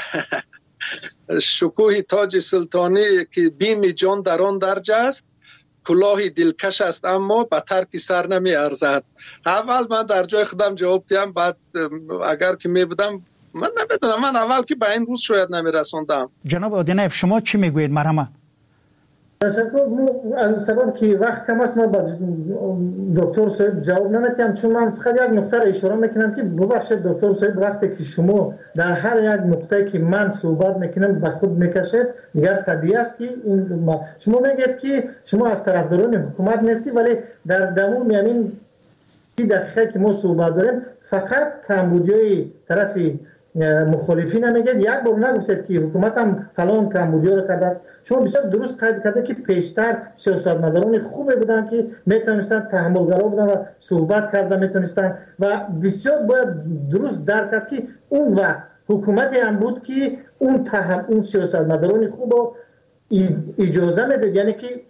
شکوه تاج سلطانی که بیم جان در آن درجه است کلاهی دلکش است اما به ترک سر نمی ارزد. اول من در جای خودم جواب دیم، بعد اگر که می بودم من نمیدونم، من اول که به این روز شاید نمی رسوندم. جناب آدینایف شما چی میگویید؟ مرحمه. تشکر. از سبب که وقت کم است ما با دکتر صاحب جواب نمیتیم، چون من فقط یک نقطه را اشاره میکنم که ببخشید دکتر صاحب وقتی که شما در هر یک نقطه که من صحبت میکنم به خود میکشید دیگر طبیعی است که شما میگید که شما از طرفداران حکومت نیستی، ولی در دمون یعنی دقیقه که ما صحبت داریم فقط کمبودیای طرف مخالفین نمیگید. یک بار نگفتید که حکومت هم فلان کمبودیا رو کرده است. شما بسیار درست قید کرده که پیشتر سیاستمداران خوبی بودن که میتونستن تحملگرا بودن و صحبت کرده میتونستن و بسیار باید درست درک کرد که اون وقت حکومتی هم بود که اون سیاستمداران خوب رو اجازه میداد، یعنی که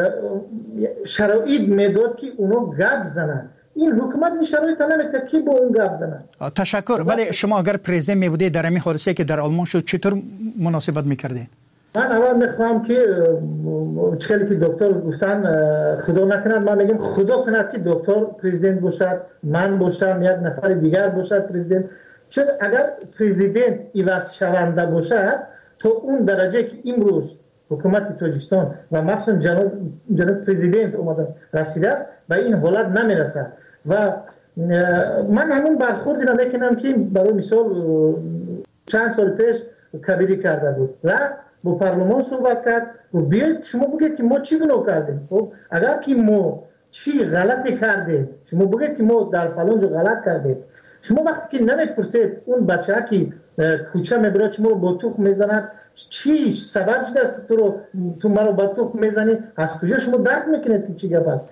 شرایط میداد که اونا گپ زنن. این حکومت این شرایط نمیده که با اون گپ زنن. تشکر. ولی شما اگر پرزیدنت می بودید در این حادثه که در آلمان شد چطور مناسبت میکردین؟ من اول میخوام که چیزی که دکتر گفتن خدا نکند، من میگم خدا کند که دکتر پرزیدنت باشد، من باشم، یک نفر دیگر باشد پرزیدنت. چون اگر پرزیدنت عوض شونده باشد تا اون درجه که امروز حکومت تاجیکستان و مخصوصا جناب پرزیدنت اومدن رسیده است به این حالت نمیرسد. و من همون برخوردی را میکنم که برای مثال چند سال پیش کبیری کرده بود، رفت با پارلمان صحبت کرد و بیاید شما بگید که ما چی گناه کردیم. خب اگر که ما چی غلطی کردیم شما بگید که ما در فلان جا غلط کردیم. شما وقتی که نمیپرسید اون بچه ها که کوچه میبرد شما رو با تخم میزند چی سبب شده است تو مرا با تخم میزنی، از کجا شما درک میکنید که چی گپ است.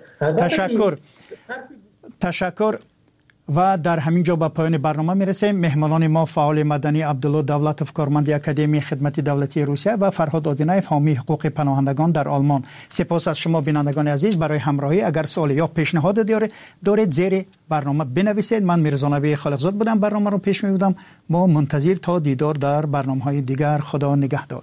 تشکر. و در همین جا به پایان برنامه میرسیم. مهمانان ما فعال مدنی عبدالله دولتوف کارمند اکادمی خدمت دولتی روسیه و فرهاد آدینایف حامی حقوق پناهندگان در آلمان. سپاس از شما بینندگان عزیز برای همراهی. اگر سوال یا پیشنهاد دارید زیر برنامه بنویسید. من میرزا نبی خالقزاد بودم، برنامه رو پیش میبردم. ما منتظر تا دیدار در برنامه‌های دیگر. خدا نگهدار.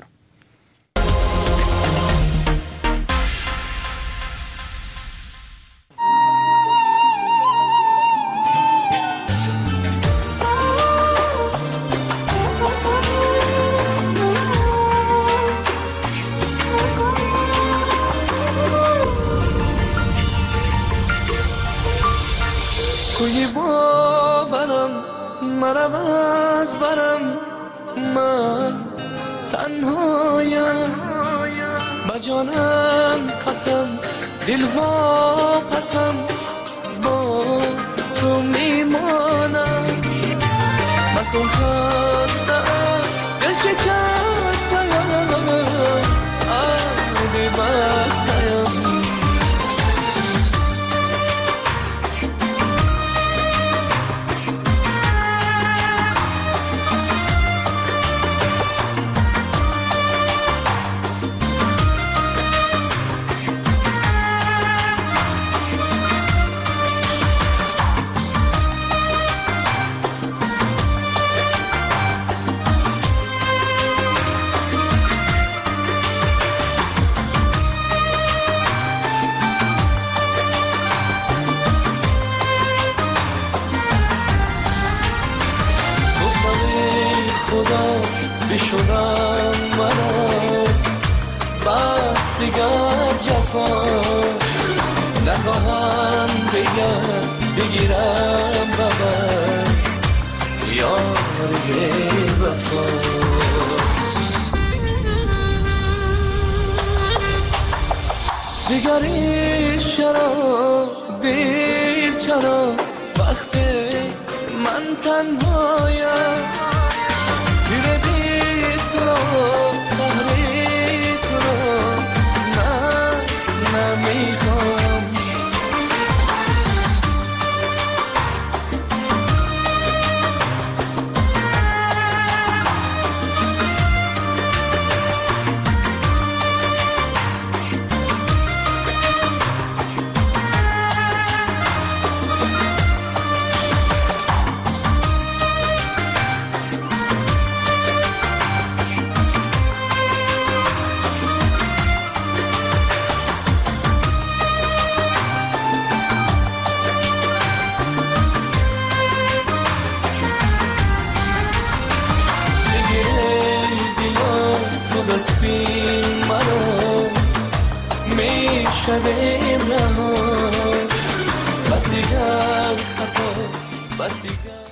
دل واپسم با تو میمانم، مکن خستم دل شکستم آبی بستم. بشونم منو بس دیگر جفا نخواهم بگیرم ببر یاری وفا. دیگری چرا دیر چرا وقتی من تنهایم بستین مرا میشویم رها بس دیگر خطا بس دیگر